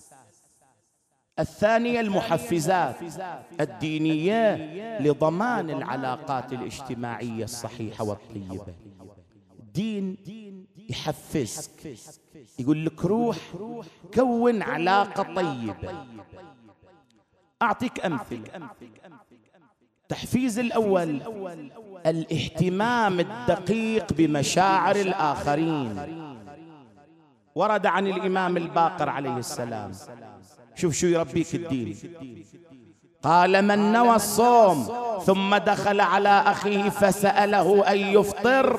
الثانية المحفزات الدينية لضمان العلاقات الاجتماعية الصحيحة والطيبة. الدين يحفزك، يقول لك روح كون علاقة طيبة. أعطيك أمثلة. التحفيز الأول الاهتمام الدقيق بمشاعر الآخرين. ورد عن الإمام الباقر عليه السلام، شوف شو يربيك الدين. قال من نوى الصوم ثم دخل على أخيه فسأله أن يفطر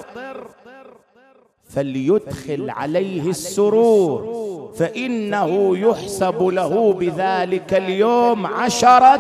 فليدخل عليه السرور فإنه يحسب له بذلك اليوم عشرة.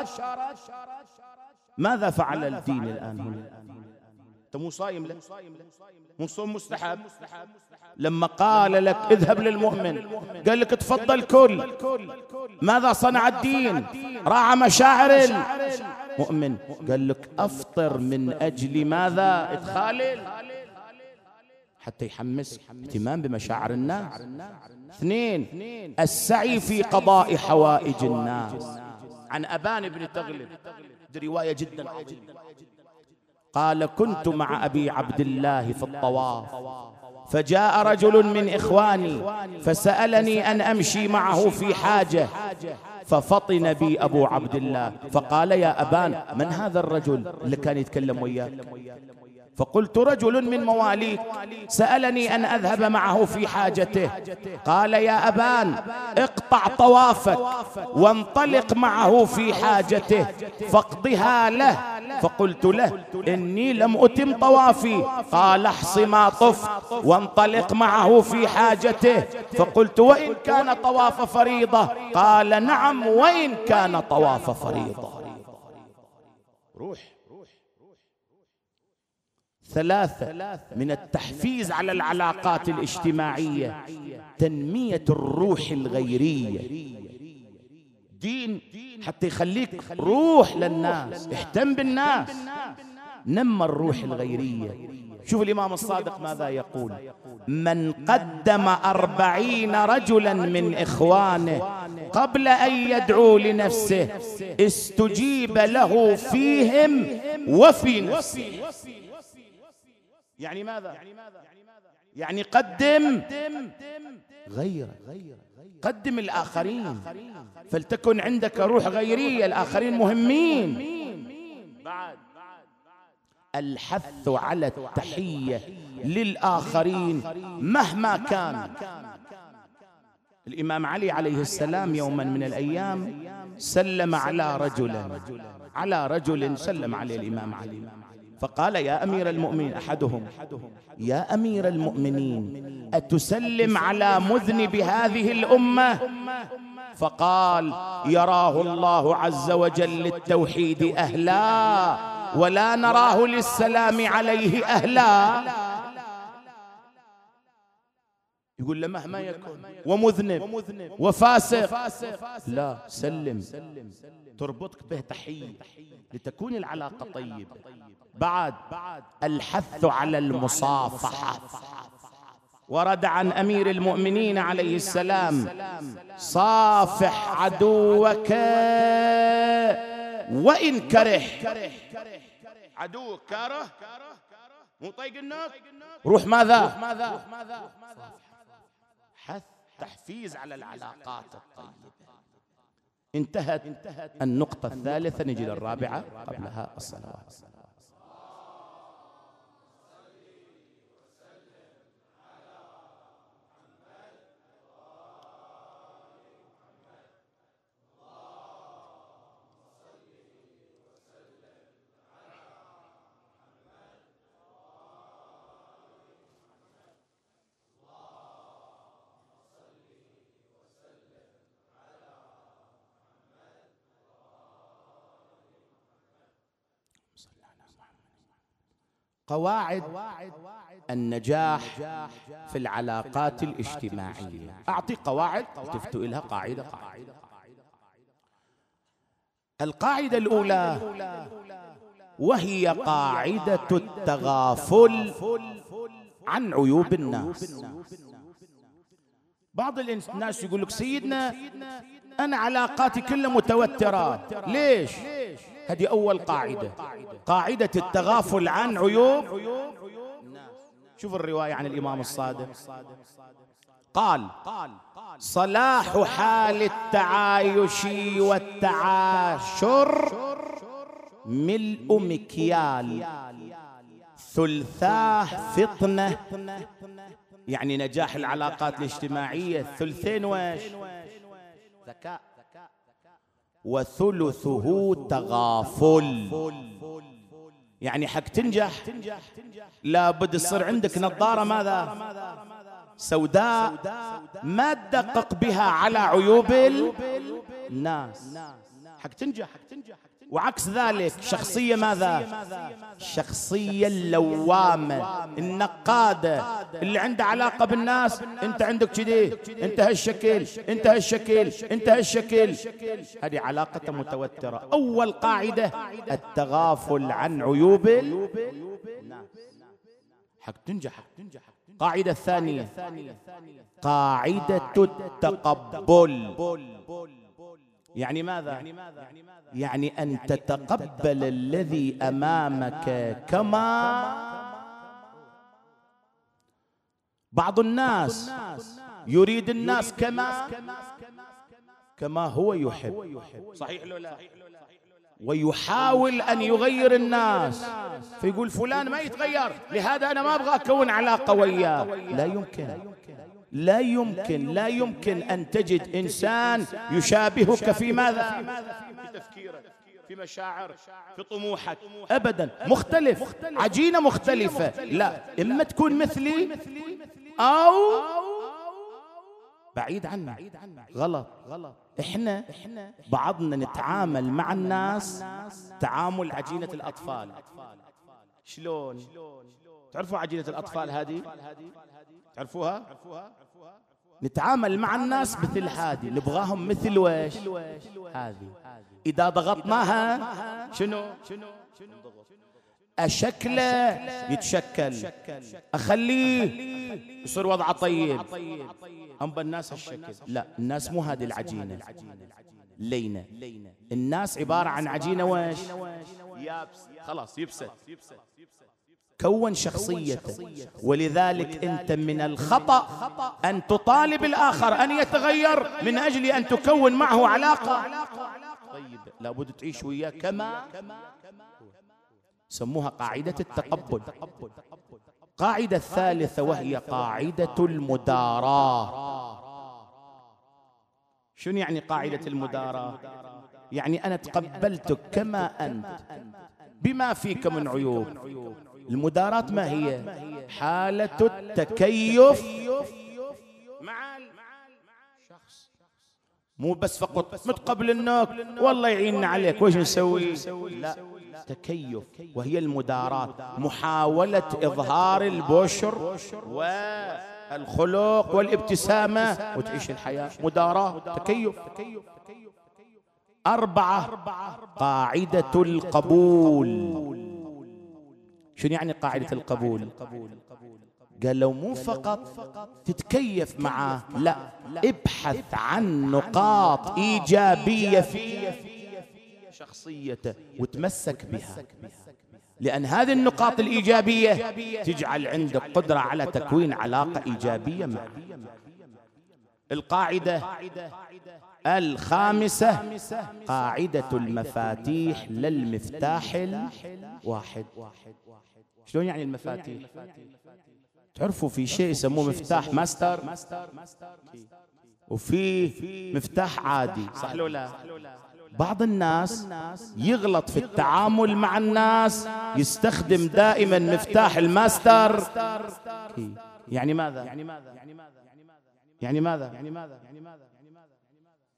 ماذا فعل الدين الآن هنا؟ أنت مو صايم لك، مو صوم مستحب. لما قال لك اذهب للمؤمن قال لك تفضل كل. ماذا صنع الدين؟ راعى مشاعر المؤمن، قال لك أفطر من أجل ماذا؟ إدخال حتى يحمس اهتمام بمشاعر الناس. اثنين السعي في قضاء حوائج الناس. عن أبان بن تغلب رواية جدا عجيبة، قال كنت مع أبي عبد الله في الطواف فجاء رجل من إخواني فسألني أن أمشي معه في حاجة ففطن بي أبو عبد الله فقال يا أبان من هذا الرجل اللي كان يتكلم وياك؟ فقلت رجل من مواليك سألني أن أذهب معه في حاجته. قال يا أبان اقطع طوافك وانطلق معه في حاجته فاقضها له. فقلت له إني لم أتم طوافي. قال احص ما طفت وانطلق معه في حاجته. فقلت وإن كان طواف فريضة؟ قال نعم وإن كان طواف فريضة. روح. ثلاثة من التحفيز على العلاقات الاجتماعية تنمية الروح الغيرية. دين حتى يخليك روح للناس، اهتم بالناس، نمى الروح الغيرية. شوف الإمام الصادق ماذا يقول: من قدم أربعين رجلا من إخوانه قبل أن يدعو لنفسه استجيب له فيهم وفي نفسه. يعني ماذا؟ يعني قدم غيرك، قدم الآخرين، فلتكن عندك روح غيرية، الآخرين مهمين. بعد الحث على التحية للآخرين مهما كان. الإمام علي عليه السلام يوما من الأيام سلم على رجل على رجل سلم عليه الإمام علي فقال يا أمير المؤمنين أحدهم يا أمير المؤمنين أتسلم على مذنب هذه الأمة؟ فقال يراه الله عز وجل للتوحيد أهلا ولا نراه للسلام عليه أهلا. يقول له مهما يكن ومذنب وفاسق لا سلم، تربطك به تحية لتكون العلاقة طيبة. بعد الحث على المصافحة. ورد عن أمير المؤمنين عليه السلام صافح عدوك وإن كره. عدوك كاره مو طيق الناس، روح ماذا؟ حث تحفيز على العلاقات الطيبة. انتهت النقطة الثالثة، نجي للرابعة قبلها الصلوات. قواعد النجاح في العلاقات الاجتماعية. أعطي قواعد التفتوا إلها قاعدة قاعدة. القاعدة الأولى وهي قاعدة التغافل عن عيوب الناس. بعض الناس يقول لك سيدنا أنا علاقاتي كلها متوترة، ليش؟ هذه أول قاعدة، قاعدة التغافل عن عيوب. شوف الرواية عن الإمام الصادق قال صلاح حال التعايش والتعاشر ملء مكيال ثلثاه فطنة. يعني نجاح العلاقات الاجتماعية الثلثين ويش؟ ذكاء، وثلثه تغافل. يعني حق تنجح لابد يصير عندك نظارة ماذا؟ سوداء، ما تدقق بها على عيوب الناس حق تنجح. وعكس ذلك شخصية ماذا؟ شخصية اللوامة النقادة اللي عنده علاقة بالناس. انت عندك كذي، انت هالشكل، انت هالشكل، انت هالشكل، هذه علاقة متوترة. اول قاعدة التغافل عن عيوب الناس حق تنجح. قاعدة الثانية قاعدة التقبل. يعني ماذا؟ يعني أن تتقبل الذي أمامك كما. بعض الناس يريد الناس كما كما هو يحب، صحيح لو لا؟ ويحاول أن يغير الناس، فيقول فلان ما يتغير لهذا أنا ما أبغى أكون علاقة وياه. لا يمكن، لا يمكن، لا يمكن أن تجد إنسان يشابهك في ماذا؟ في تفكيرك، في مشاعرك، في طموحك، أبدا. مختلف، عجينة مختلفة. لا، إما تكون مثلي أو بعيد عني. غلط. إحنا بعضنا نتعامل مع الناس تعامل عجينة الأطفال. شلون؟ تعرفوا عجينة الأطفال هذه؟ تعرفوها؟ نتعامل مع الناس مثل هذه، نبغاهم مثل ويش؟ هذه. إذا ضغطناها شنو؟ أشكله يتشكل، أخليه يصير وضعه طيب. أما الناس هالشكل لا، الناس مو هذه العجينة لينة. الناس عبارة عن عجينة ويش؟ يابس، خلاص يبست، كون شخصيته. ولذلك أنت من الخطأ أن تطالب الآخر أن يتغير من أجل أن تكون معه علاقة طيب. لابد تعيش وياه كما. سموها قاعدة التقبل. قاعدة الثالثة وهي قاعدة المداراة. شنو يعني قاعدة المداراة؟ يعني أنا تقبلتك كما أنت بما فيك من عيوب. المداراة ما هي؟ حالة التكيف مع الشخص، مو بس فقط متقبل النوك والله يعيننا عليك وش نسوي. لا، تكيف، وهي المداراة، محاولة إظهار البشر والخلق والابتسامة وتعيش الحياة. مداراة، تكيف. أربعة قاعدة القبول. شنو يعني قاعدة القبول؟ قال لو مو فقط تتكيف معه، لا، ابحث عن نقاط إيجابية في شخصيته وتمسك بها، لأن هذه النقاط الإيجابية تجعل عندك قدرة على تكوين علاقة إيجابية معه. القاعدة الخامسة قاعدة المفاتيح للمفتاح الواحد. شلون يعني المفاتيح؟ تعرفوا في شيء يسموه مفتاح ماستر وفي مفتاح عادي، صح لو لا؟ بعض الناس يغلط في التعامل مع الناس، يستخدم دائما مفتاح الماستر. يعني ماذا؟ يعني ماذا؟ يعني ماذا؟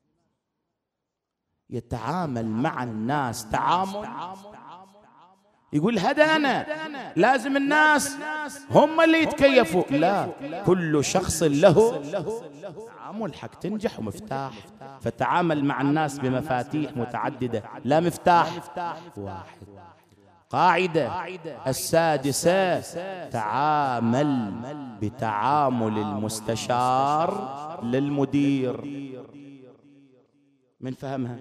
يتعامل مع الناس تعامل يقول هذا أنا، لازم الناس هم اللي يتكيفوا. لا، كل شخص له تعامل حق تنجح ومفتاح، فتعامل مع الناس بمفاتيح متعددة لا مفتاح واحد. قاعدة السادسة: تعامل بتعامل المستشار للمدير. من فهمها؟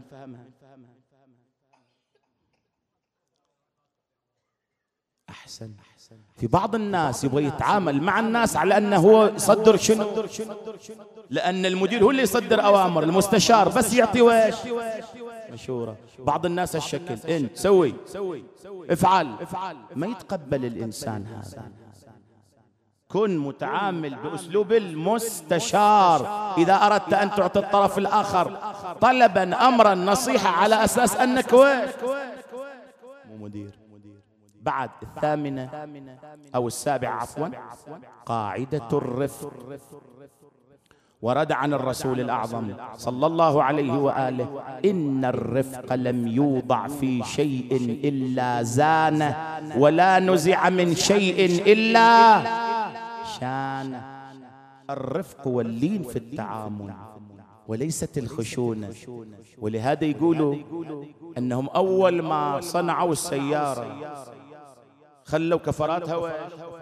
أحسن. في بعض الناس يبغى يتعامل مع الناس على أنه هو يصدر شنو، لأن المدير هو اللي يصدر أوامر، المستشار بس يعطي ويش مشورة. بعض الناس الشكل انت سوي افعل، ما يتقبل الإنسان هذا. كن متعامل بأسلوب المستشار. إذا أردت أن تعطي الطرف الآخر طلبا أمرا نصيحة على أساس أنك ويش مو مدير. بعد الثامنة أو السابعة عفوا، قاعدة الرفق. ورد عن الرسول الأعظم صلى الله عليه وآله: إن الرفق لم يوضع في شيء إلا زانه، ولا نزع من شيء إلا شانه. الرفق واللين في التعامل وليست الخشونة. ولهذا يقولوا أنهم أول ما صنعوا السيارة خلوا كفراتها و...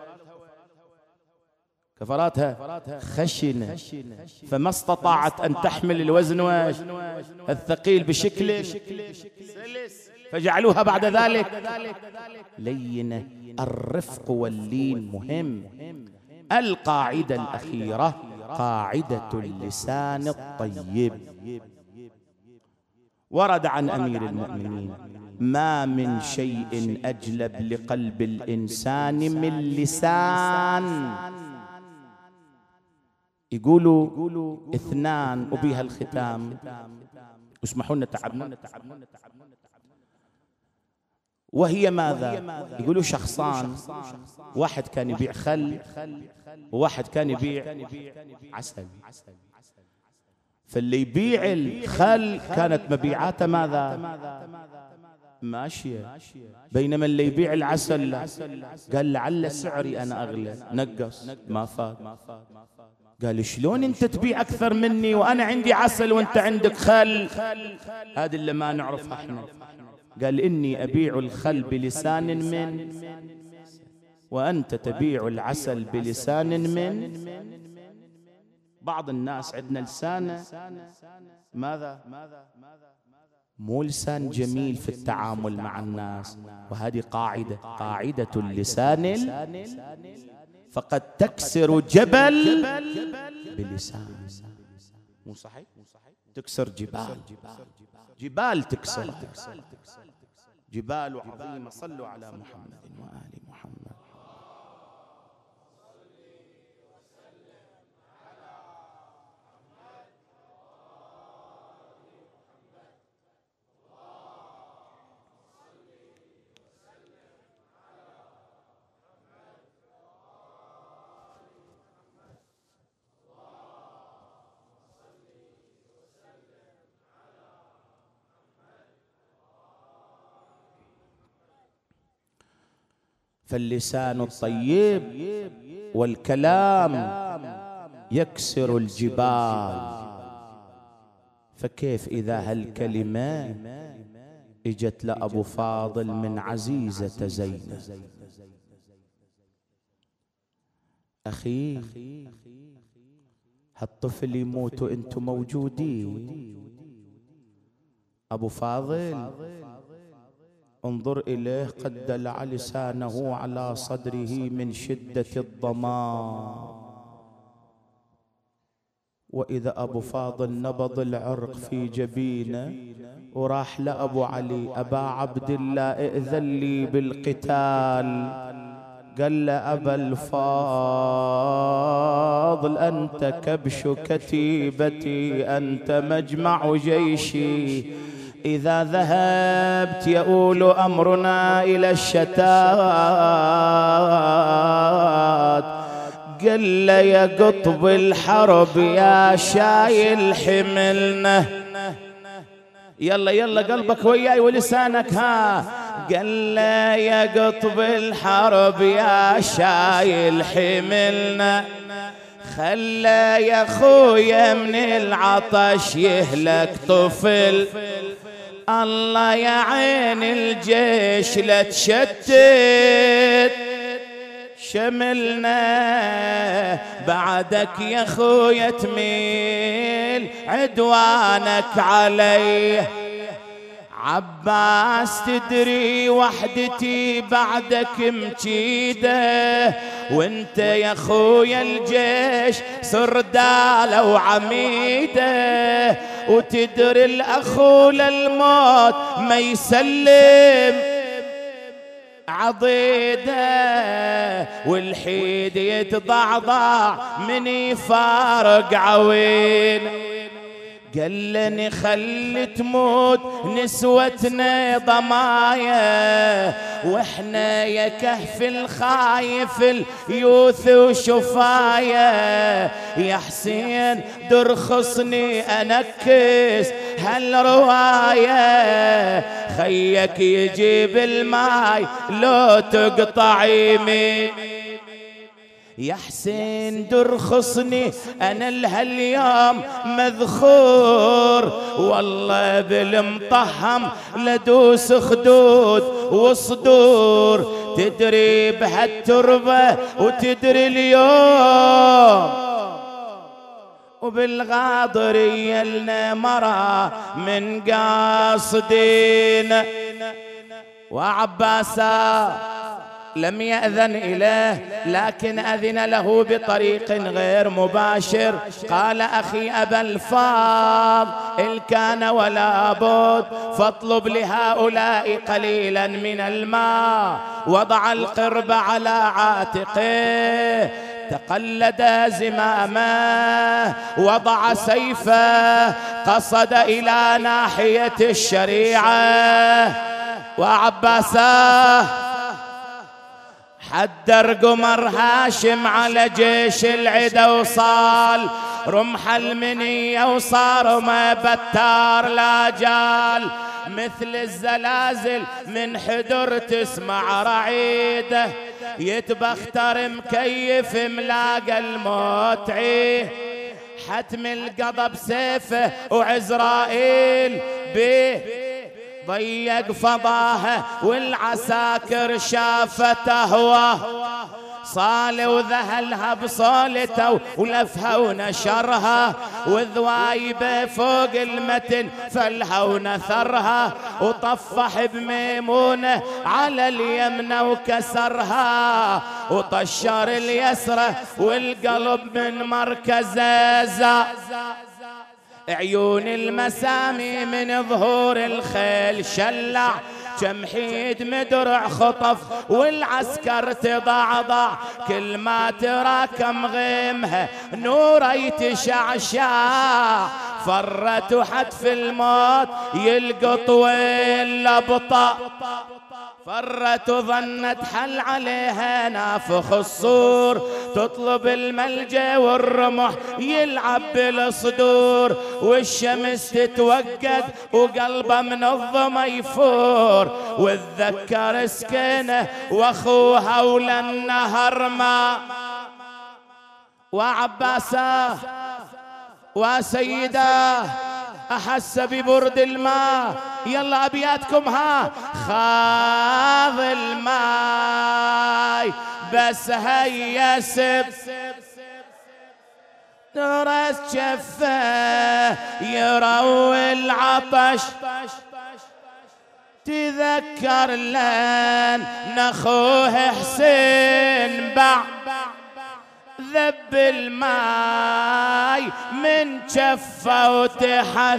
كفراتها خشنة، فما استطاعت أن تحمل الوزن واش الثقيل بشكل سلس، فجعلوها بعد ذلك لينة. الرفق واللين مهم. القاعدة الأخيرة قاعدة اللسان الطيب. ورد عن أمير المؤمنين: ما من شيء أجلب لقلب الإنسان من لسان. يقولوا اثنان وبها الختام، اسمحوا لنا تعبنا، وهي ماذا؟ يقولوا شخصان، واحد كان يبيع خل وواحد كان يبيع عسل. فاللي يبيع الخل كانت مبيعاته ماذا؟ ماشية، بينما اللي يبيع العسل قال لعل سعري أنا أغلى، نقص ما فات. قال شلون أنت تبيع أكثر مني وأنا عندي عسل وأنت عندك خل؟ هذا اللي ما نعرفه احنا. قال إني أبيع الخل بلسان من، وأنت تبيع العسل بلسان من. بعض الناس عندنا لسانه ماذا؟ مو لسان جميل في التعامل مع الناس. وهذه قاعدة، قاعدة اللسان فقد تكسر جبل بلسان. مو صحيح؟ تكسر جبال، جبال تكسر، جبال عظيمة. صلوا على محمد وآل محمد. فاللسان الطيب والكلام يكسر الجبال. فكيف إذا هالكلمة اجت لأبو فاضل من عزيزة زينب؟ أخي هالطفل يموت وانتم موجودين. أبو فاضل انظر إليه قد دلع لسانه على صدره من شدة الظما. وإذا أبو فاضل نبض العرق في جبينه وراح لأبو علي: أبا عبد الله ائذن لي بالقتال. قال له: أبا الفاضل أنت كبش كتيبتي، أنت مجمع جيشي، إذا ذهبت يؤول أمرنا إلى الشتات. قل يا قطب الحرب يا شايل حملنا، يلا يلا قلبك وياي ولسانك ها. قال له يا قطب الحرب يا شايل حملنا، خلى يا خويا من العطش يهلك طفل، الله يا عين الجيش لا تشتت شملنا، بعدك يا خويا تميل عدوانك عليه. عباس تدري وحدتي بعدك مجيده، وانت يا خويا الجيش سرداله وعميده، وتدري الاخو للموت ما يسلم عضيده، والحيد يتضعضع من يفارق عوين. قال لني خلي تموت نسوتنا ضمايا، واحنا يا كهف الخايف اليوث وشفايا، يا حسين درخصني انكس هالروايه، خيك يجيب الماي لو تقطع يمين. يا حسين درخصني انا لهاليوم مذخور، والله بالمطهم لدوس خدود وصدور، تدري بهالتربه وتدري اليوم، وبالغاضرية لنا مرة من قاصدين. وعباسا لم يأذن إليه لكن أذن له بطريق غير مباشر، قال أخي أبا الفاض إن كان ولا بد فاطلب لهؤلاء قليلا من الماء. وضع القرب على عاتقه، تقلد زمامه، وضع سيفه، قصد إلى ناحية الشريعة. وعباساه حدر قمر هاشم على جيش العدا، وصال رمح المنية وصار ما بتار لا جال، مثل الزلازل من حدر تسمع رعيده، يتبختر مكيف ملاقى الموت عيه، حتم القضب سيفه وعزرائيل بيه ضيق فضاها، والعساكر شافته هو صال وذهلها بصولته ولفها ونشرها، وذوايبه فوق المتن فلها ونثرها، وطفح بميمونه على اليمنى وكسرها، وطشر اليسرى والقلب من مركزه، عيون المسامي من ظهور الخيل شلع، جمحيد مدرع خطف والعسكر تضعضع، كل ما تراكم غيمها نور يتشعشع، فرت وحتف الموت يلقط واللبطة، فرت وظنت حل عليها نافخ الصور، تطلب الملجأ والرمح يلعب بالصدور، والشمس تتوقد وقلبه من الظما يفور، وتذكر سكينه واخوها ولا النهر ما. وعباساه وسيداه أحس ببرد الماء، يلا أبياتكم ها. خاض الماي بس هيا سب درس شفه يروي العطش، تذكر لن نخوه حسين باع ذب الماي من شفه وتحس.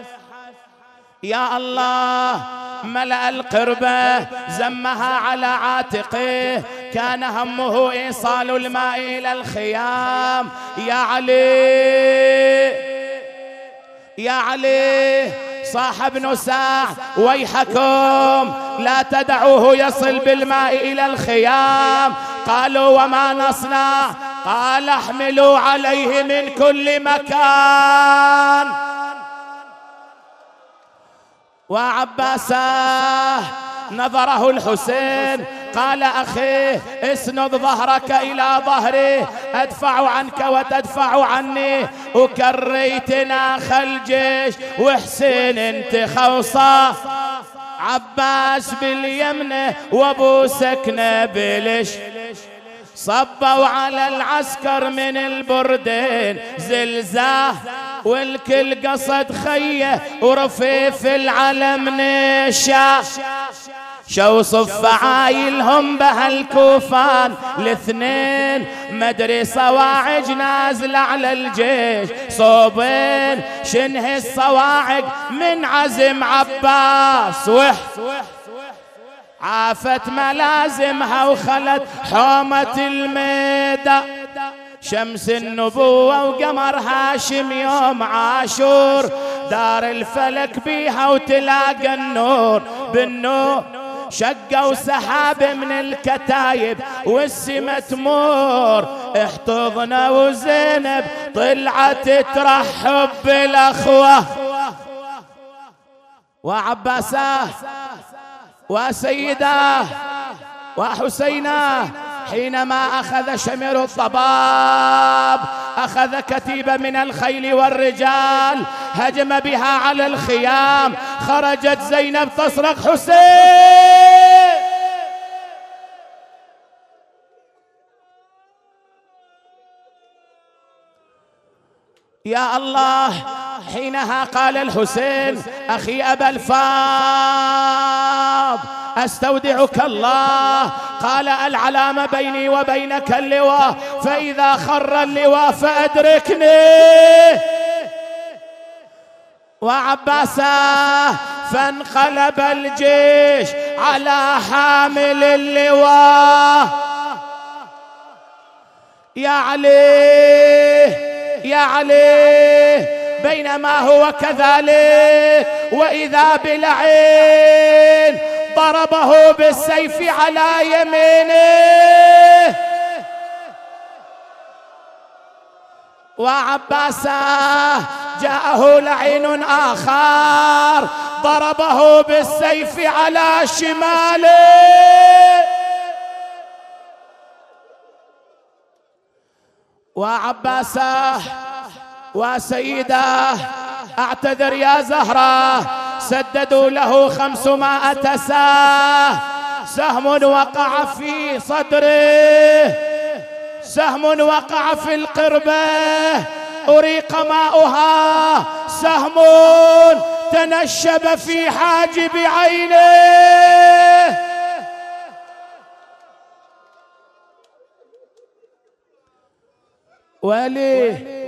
يا الله ملأ القربة زمها على عاتقه، كان همه إيصال الماء إلى الخيام. يا علي يا علي صاح ابن ساع ويحكم لا تدعوه يصل بالماء إلى الخيام. قالوا وما نصنع؟ قال احملوا عليه من كل مكان. وعباساه نظره الحسين قال أخيه اسند ظهرك إلى ظهري أدفع عنك وتدفع عني، وكريتنا خل جيش وحسين انت خوصة. عباس باليمنة وابو سكنة بلش صبوا على العسكر من البردين زلزاه، والكل قصد خيه ورفيف العلم نشا. شو صف عايلهم بهالكوفان الاثنين، مدري صواعق نازلة على الجيش صوبين، شنه الصواعق من عزم عباس وح عافت ملازمها وخلت حومة الميدة. شمس النبوة وقمر هاشم يوم عاشور، دار الفلك بيها وتلاقى النور بالنور. شقوا سحاب من الكتايب والسما تمور، احتضنا وزينب طلعت ترحب بالاخوة. وعباساه وسيداه وحسيناه حينما أخذ شمر الضباب أخذ كتيبة من الخيل والرجال هجم بها على الخيام. خرجت زينب تصرخ حسين، يا الله. حينها قال الحسين أخي أبا الفاض أستودعك الله. قال العلامة بيني وبينك اللواء، فإذا خر اللواء فأدركني. وعباساه فانقلب الجيش على حامل اللواء. يا علي يا علي. بينما هو كذلك وإذا بلعين ضربه بالسيف على يمينه. وعباساه جاءه لعين آخر ضربه بالسيف على شماله. وعباساه وسيداه اعتذر يا زهرة، سددوا له خمسمائة ساه. سهم وقع في صدره، سهم وقع في القربة أريق ماؤها، سهم تنشب في حاجب عينه. وليه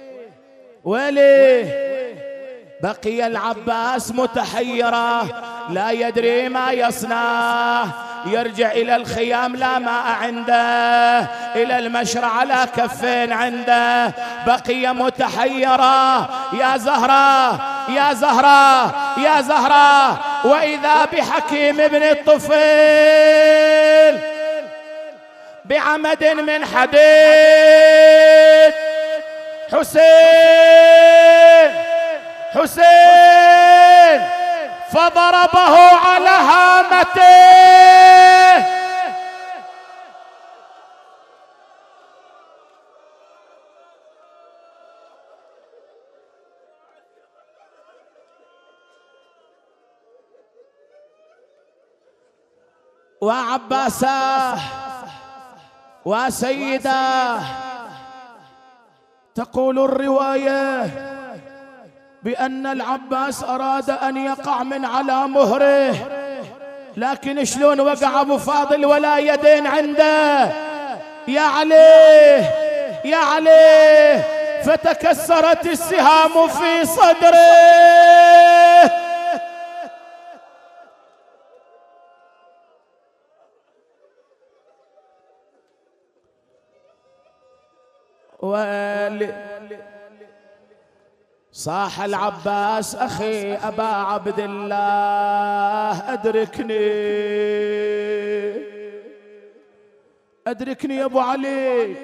وليه بقي العباس متحيرا لا يدري ما يصنع. يرجع إلى الخيام لا ماء عنده، إلى المشرع لا كفين عنده، بقي متحيرا. يا زهرة يا زهرة يا زهرة. وإذا بحكيم ابن الطفيل بعمد من حديد. حسين حسين فضربه على هامته. وعباساه وسيداه تقول الرواية بأن العباس أراد أن يقع من على مهره، لكن شلون وقع أبو فاضل ولا يدين عنده؟ يا علي يا علي. فتكسرت السهام في صدره. صاح العباس أخي أبا عبد الله أدركني أدركني يا أبو علي.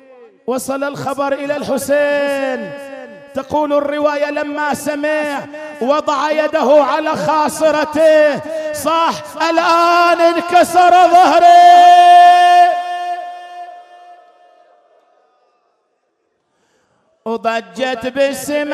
وصل الخبر إلى الحسين. تقول الرواية لما سمع وضع يده على خاصرته، صح الآن انكسر ظهري. وضجت باسم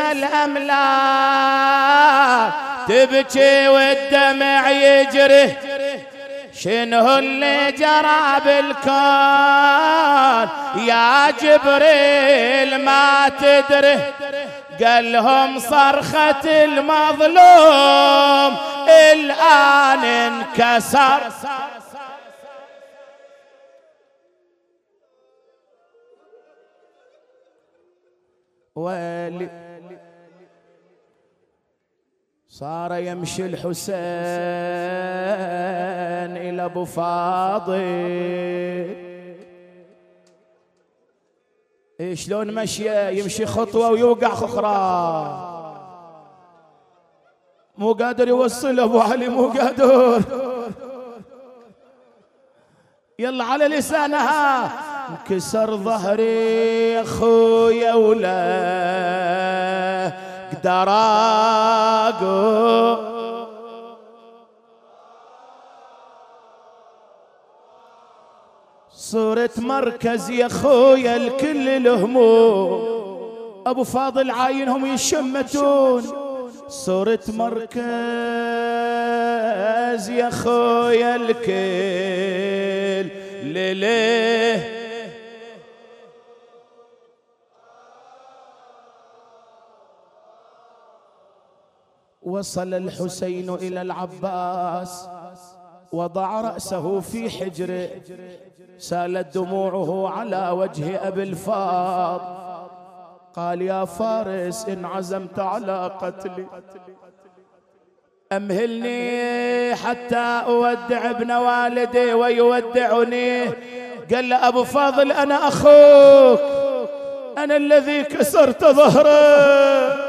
الأملاك تبكي والدمع يجري، شنو اللي جرى بالكون يا جبريل ما تدري؟ قال لهم صرخة المظلوم الآن انكسر. ويلي صار يمشي الحسين إلى أبو فاضل، شلون مشي؟ يمشي خطوة ويوقع أخرى، مو قادر يوصل أبو علي، مو قادر. يلا على لسانها، انكسر ظهري يا أخويا ولا اقدر اقوم، صرت مركز يا خويا الكل الهموم، ابو فاضل عاينهم يشمتون، صرت مركز يا خويا الكل لليه. وصل الحسين إلى العباس، وضع رأسه في حجره، سالت دموعه على وجه أبي الفاض، قال يا فارس إن عزمت على قتلي أمهلني حتى أودع ابن والدي ويودعني. قال له أبو فاضل أنا أخوك، أنا الذي كسرت ظهره.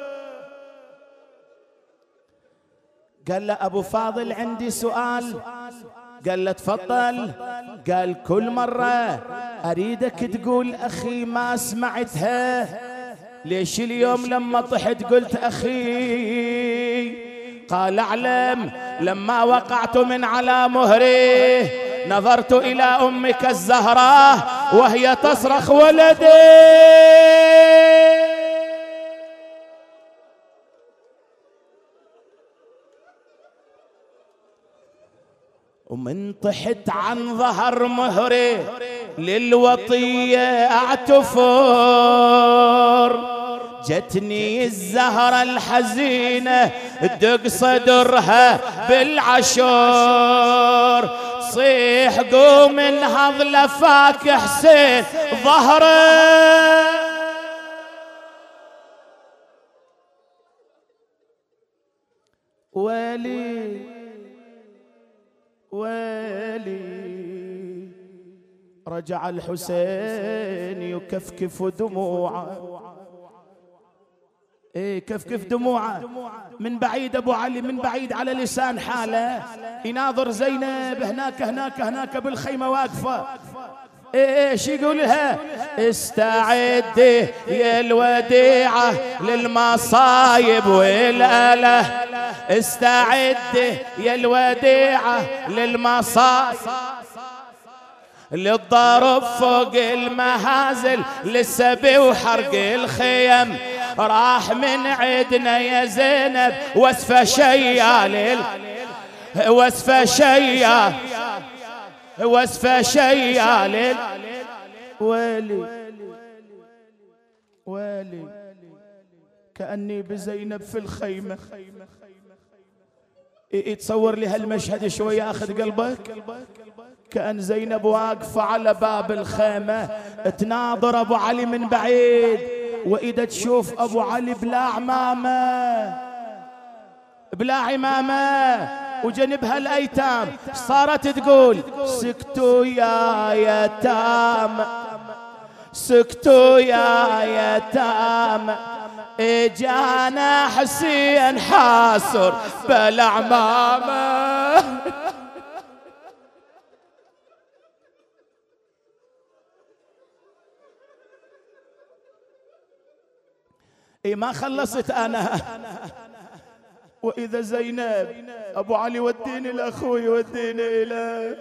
قال له أبو فاضل عندي سؤال. قال له تفضل. قال كل مرة أريدك تقول أخي ما سمعتها، ليش اليوم لما طحت قلت أخي؟ قال أعلم لما وقعت من على مهري نظرت إلى أمك الزهراء وهي تصرخ ولدي، ومن طحت عن ظهر مهري للوطية أعتفر، جتني الزهرة الحزينة تدق صدرها بالعشور، صيح قوم انهض لفاك حسين ظهره. ويلي ويلي، رجع الحسين يكفكف دموعه، ايه كفكف دموعه من بعيد. ابو علي من بعيد على لسان حاله يناظر زينب هناك هناك هناك بالخيمه واقفه. ايه ايش يقول لها؟ استعدي يا الوديعه للمصايب والاله، استعدي يا الوديعه للمصايب، للضرب فوق المهازل للسبي وحرق الخيم، راح من عدنا يا زينب وسفة شيال، وسفة شيال، وسفة شيال. ويلي ويلي، كأني بزينب في الخيمة. يتصور لي هالمشهد شوي ياخذ قلبك، كأن زينب واقفة على باب الخيمة تناظر أبو علي من بعيد، وإذا تشوف أبو علي بلا عمامة، بلا عمامة وجنبها الأيتام، صارت تقول سكتوا يا يتام، سكتوا يا يتام، اجانا حسين حاصر بلا عمامة. اي ما خلصت انا، وإذا زينب أبو علي وديني لأخوي وديني إليه،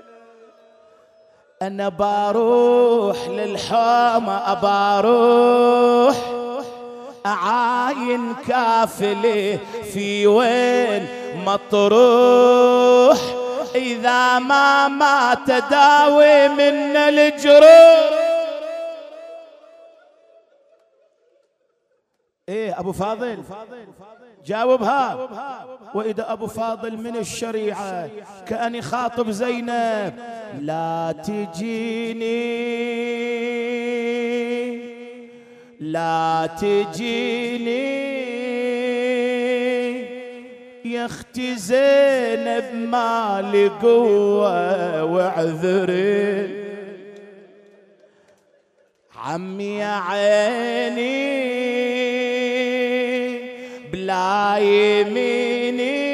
أنا باروح للحومة أباروح أعاين كافلي في وين مطروح، إذا ما ما تداوي من الجروح. إيه أبو فاضل جاوبها. وإذا أبو فاضل من الشريعة كأني خاطب زينب، لا تجيني لا تجيني يا اختي زينب ما لي قوة واعذري، عمي يا عيني بلا يميني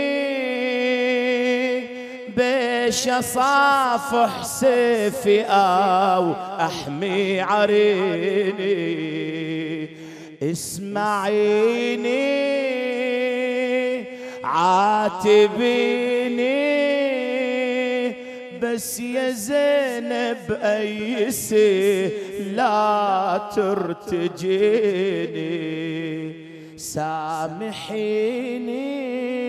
بيش اصافح سيفي او احمي عريني، اسمعيني عاتبيني بس يا زينب أيسي لا ترتجيني، سامحيني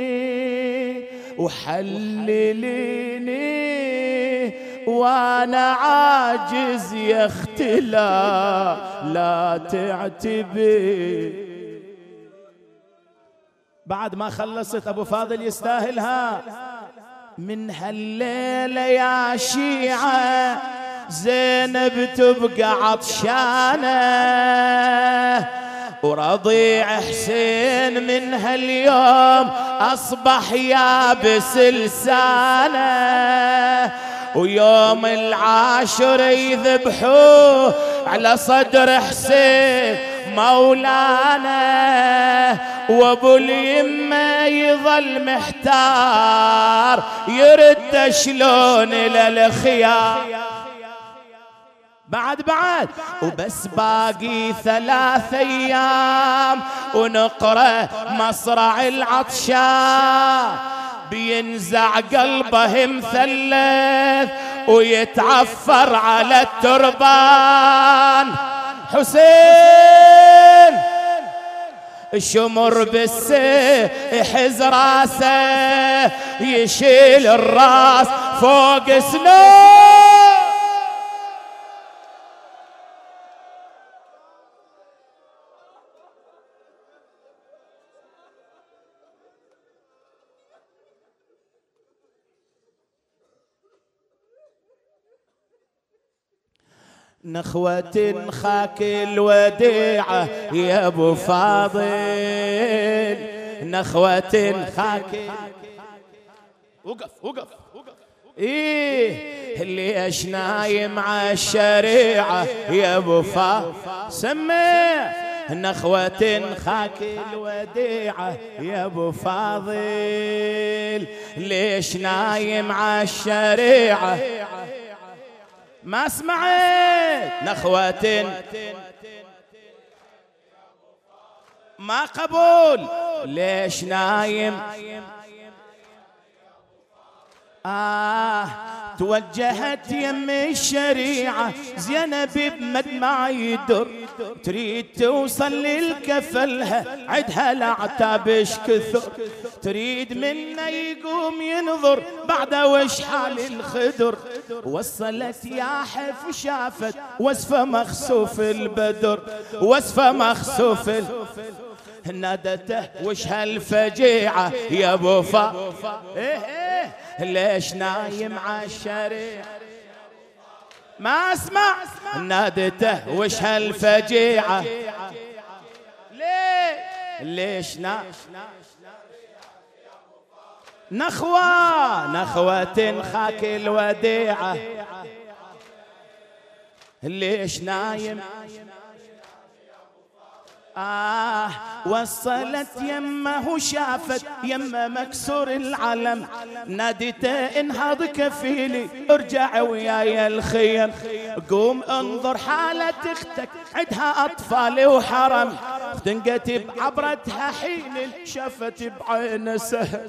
وحلليني وانا عاجز يا اختي لا لا تعتبي. بعد ما خلصت ابو فاضل يستاهلها، من هالليلة يا شيعة زينب تبقى عطشانة، ورضيع حسين من هاليوم أصبح يابس لسانه، ويوم العاشر يذبحوه على صدر حسين مولانا، وابو اليمة يظل محتار يرد شلون للخيار. بعد بعد وبس باقي ثلاث ايام ونقرأ مصرع العطشان، بينزع قلبه مثلث ويتعفر على التربان. حسين الشمر بالسيف يحز راسه، يشيل الراس فوق سنون. نخوة خاك الوديعة يا ابو فاضل، نخوة خاك. وقف وقف ايه ليش نايم على الشريعة يا ابو فاضل؟ سمع نخوة خاك الوديعة يا ابو فاضل، ليش نايم على الشريعة؟ ما سمعت نخوة ما قبول، ليش نايم؟ آه توجهت يم الشريعة زينب بمدمع يدر، تريد توصل للكفلها عدها العتابش كثر، تريد منا يقوم ينظر بعد وش حال الخدر، وصلت يا حف شافت وصفة مخسوف البدر، وصفة مخسوف ال... نادته وش هالفجيعة يا ابو فا إيه إيه ليش نايم عالشريعة؟ ما اسمع نادته وش هالفجيعة؟ ليه ليش نا نخوة نخوة خاك الوديعة، ليش نايم؟ آه وصلت يمه وشافت يمه مكسور العلم، ناديته انهض كفيلي ارجع وياي الخيم، قوم انظر حالة اختك عدها اطفال وحرم، اختنقت بعبرتها حين شافت بعين سهل،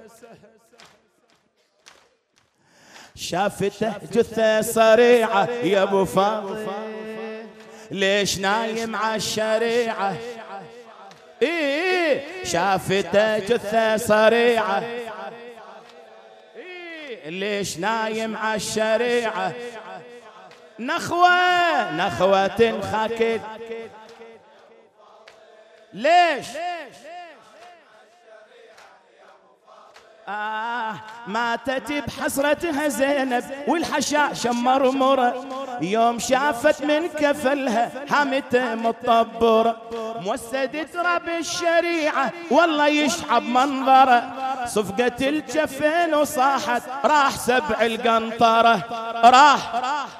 شافته جثة صريعة يا ابو فاضل ليش نايم عالشريعة، إيه شافته جثة صريعة، إيه ليش نايم عالشريعة، نخوة نخوة خاكل ليش آه ماتت بحسرتها زينب والحشاشة مرمرة، يوم شافت من كفلها حامته مطبرة، موسد تراب الشريعة والله يشعب منظره، صفقة الجفين وصاحت راح سبع القنطرة، راح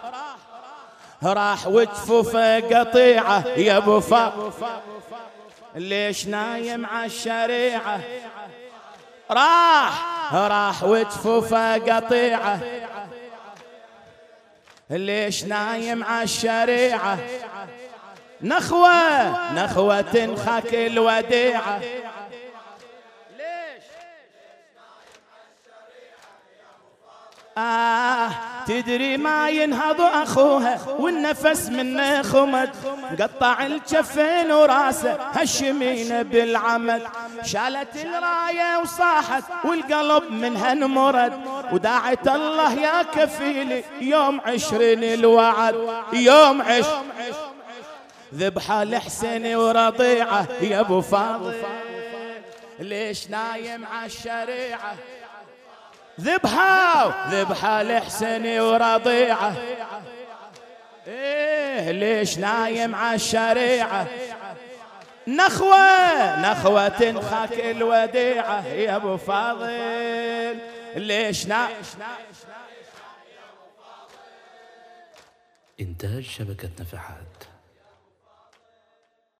راح وجفوفه قطيعة يا ابو فاضل ليش نايم عالشريعة، راح راح وجفوفه قطيعة ليش نايم عالشريعة، نخوة نخوة خاك الوديعة ليش آه تدري ما ينهض أخوها والنفس منه خمد، قطع الجفين وراسه هالشمينة بالعمد، شالت الراية وصاحت والقلب منها انمرد، وداعت الله يا كفيلي يوم عشرين الوعد، يوم عشر ذبحة لحسين ورضيعة يا ابو فاضل ليش نايم عالشريعة، ذبحة ذبحة لحسين ورضيعة، إيه ليش نايم عالشريعة، نخوة نخوة خاك الوديعة يا ابو فاضل ليش نايم. إنتاج شبكة نفحات.